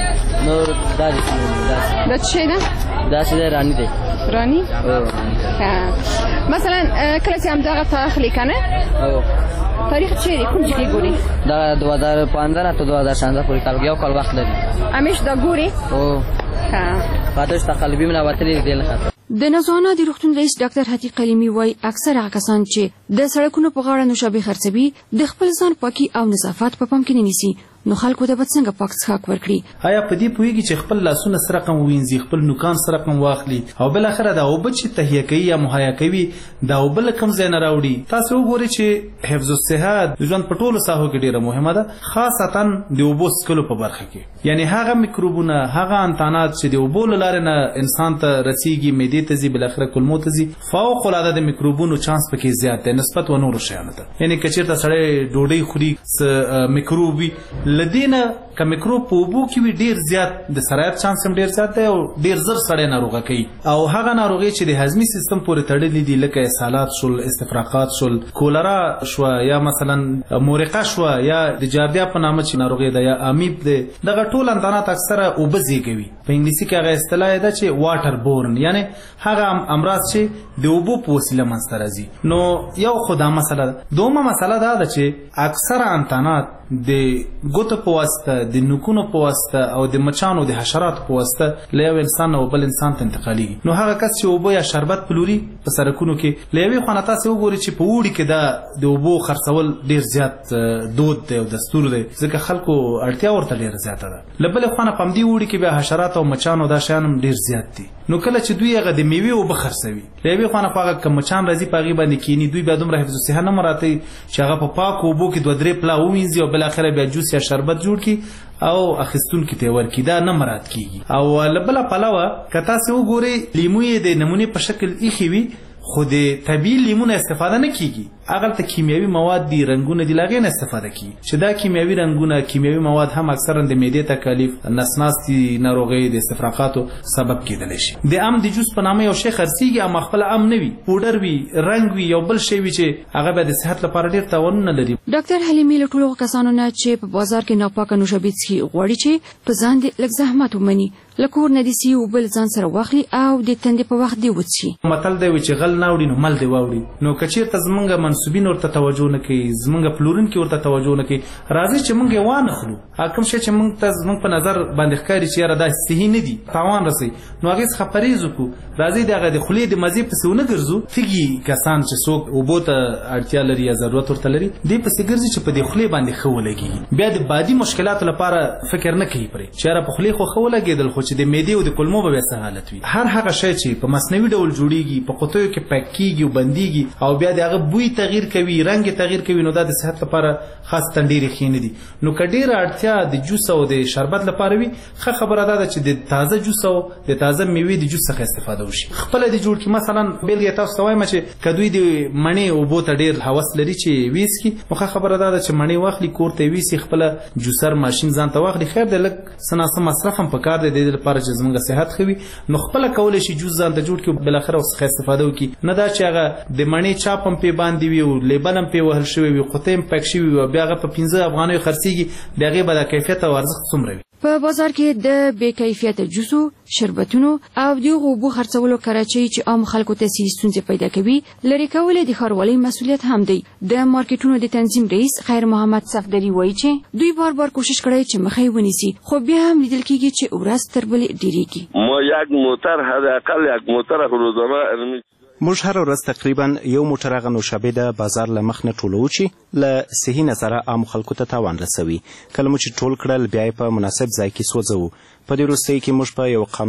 نور دا
څه ده؟
دا څه رانی دی.
رانی؟ مثلا کله چې هم دغه تاخلي کنه تاریخ چیرې کوم ځای ګوري؟
دا 2015 ته 2016 پورې کال یو کال وخت لري.
همیش دا ګوري؟
او فاتش تقلبي من وتلې دی لخوا.
د نزوانه د روغتون رئیس ډاکټر حتی قلیمی وای اکثر هغه کسان چې د سړکونو په غاړه نوشابې خرڅوي د خپل ځان پاکي او نظافت په پام کې نه نیسي. نو خلکو ته به څنګه پاک څښاک ورکړي؟
آیا په دې پوهیږي چې خپل لاسونه سره قم وینځي خپل نوکان سره قم واخلي او بل اخره دا اوبه چې تهیه کوي یا مهیا کوي دا اوبه له کوم ځای نه راوړي؟ تاسو وګورئ چې حفظ الصحه د ژوند په ټولو ساحو کې ډیره مهمه ده خاصتا د اوبو څښلو په برخه کې. یعنی هغه میکروبونه هغه انتانات چې د اوبو له لارې نه انسان ته رسیږي معدې ته ځي بل اخره کولمو ته ځي فوق العاده د میکروبونو چانس پکې زیات دی نسبت و نور شیانو ته. یعنی کچیرته سړی ډوډۍ خوري میکروب وي لدینه که میکروب په اوبو کې وي ډیر زیات د سرایت چانس هم ډیر زیات دی او ډیر زر سړی ناروغه کوي او هغه ناروغي چې د هضمي سیستم پورې تړلې دي لکه اسهالات شول استفراقات شول کولرا شو یا مثلا مورقه شو یا د جاردیا په نامه چې ناروغي ده یا امیب ده دغه ټول انتانات اکثره اوبه زیږوي. په انګلیسي کې هغه اصطلاح ده چې واټر بورن یعنی هغه امراض چې د اوبو په وسیله منځته راځي. نو یو خدا مسله ده. دومره مسله ده چې اکثره انتانات د ګوتو په واسطه د نوکونو په واسطه او د مچانو د حشراتو په واسطه له یو انسان او بل انسان ته انتقالي. نو هغه کس چې اوبه یا شربت پلوري په سرکونو کې له یوې خوا نه تاسو وګورئ چې په اوړي کې د اوبو خرڅول ډیر زیات دود دی او دستور دی ځکه خلکو اړتیا ورته ډیره زیاته ده. له بلې خوا نه په همدې اوړي کې بیا حشرات او مچانو دا شیان هم ډیر زیات دي. نو کله چې دوی هغه د میوې اوبه خرڅوي له یوې خوا نه خو هغه که مچان راځي په هغې باندې کیني دوی بیا دومره حفظ الصحه نه مراعتوي چې هغه په پاکو اوبو کې 2-3 پلا ووینځي او بالاخره بیا جوس یا شربت جوړ کړي او اخیستونکي ته ورکړي دا نه مراعات کیږي. او له بله پلوه که تاسې وګورئ لیمو یې د نمونې په شکل ایښي وي خو د طبیعي لیمونه استفاده نه کیږي هغلته کیمیاوي مواد دي رنګونه دي له هغې نه استفاده کیږي چې دا کیمیاوي رنګونه کیمیاوي مواد هم اکثرا د معدې تکالیف نسناستي ناروغۍ د استفراقاتو سبب کیدلی شي. د ام د جوس په نامه یو شی خرڅیږي اما خپله ام نه وي پوډر وي رنګ وي یو بل شی وي چې هغه بیا د صحت لپاره ډېر تاوانونه لري.
ډاکټر حلیمي له ټولو کسانو نه چې په بازار کې ناپاکه نوشابې څښي غواړي چې په ځان دې لږ زحمت ومني له کور نه دې سي اوبه له ځان سره واخلي او د تندې په وخت دې وڅښي.
متل دی چې غل نه وړي نو مل دې واوړي. نو که چېرته زمونږ منسوبین ورته توجه نه کوي زمونږ پلورونکي ورته توجه نه کوي راځي چې موږ یې وانه خلو کوم شی چې موږ ته زموږ په نظر باندې ښکاري چې یاره دا صحي نه دي تاوان رسوي نو هغې څخه پرهیز وکړو راځئ د هغه د خولې د مزې پسې ونه ګرځو تږي کسان چې څوک اوبو ته اړتیا لري یا ضرورت ورته لري دې پسې ګرځي چې په دې خولې باندې ښه ولګېږي بیا د بادي مشکلاتو لپاره فکر نه کوي پرې چې یاره په خولې خو ښه ولګېدل خو چې د معدې او د کولمو به بیا څه حالت وي هر هغه شی چې په مصنوعي ډول جوړیږي په قطیو کې پیک کیږي او بندیږي او بیا د هغه بوی تغییر کوي رنګ تغییر کوي نو دا د صحت لپاره خاص ډېرې ښې نه دي نو که ډېره اړتیا د جوس او د شربت لپاره وي ښه خبره دا ده چې د تازه جوس او د تازه میوې د جوس څخه استفاده وشي خپله دې جوړ کړي مثلا بېلګې تاسو ته وایم چې که دوی د مڼې اوبو ته ډېر هوس لري چې ویسکي نو ښه خبره دا ده چې مڼې واخلي کور ته ویسي خپله جوسر ماشین ځان ته واخلي خیر دی لږ څه ناڅه مصرف هم پکار دی د دې لپاره چې زموږ صحت ښه وي نو خپله کولی شي جوس ځان ته جوړ کړي بالاخره ورڅخه استفاده وکړي نه دا چې هغه د مڼې چاپ هم پرې باندې وي او لیبل هم پرې وهل شوی وي قطۍ هم پیک شوي وي او بیا هغه په 15 افغانیو خرڅېږي د هغې به د کیفیت او ارزښت څومره وي
په بازار کې د بې کیفیته جوسو شربتونو او د اوبو خرڅولو کراچۍ چې عام خلکو ته سي ستونزې پیدا کوي لري کول د ښاروالۍ مسؤلیت هم دی د مارکیټونو د تنظیم رئیس خیر محمد صفدري وایي چې دوی بار کوشش کړی چې مخې ونیسي خو بیا هم لیدل کېږي چې ورځ تر بلې ډېرېږي
ما یک موتر حداقل یک موتر روزانه
موږ هر ورځ تقریبا یو موټر هغه نوشابې د بازار له مخ نه ټولوو چې له صحي نظره عام خلکو ته تاوان رسوي کله مو چې ټول کړل بیا یې په مناسب ځای کې سوځوو په دې وروستیو کې موږ په یو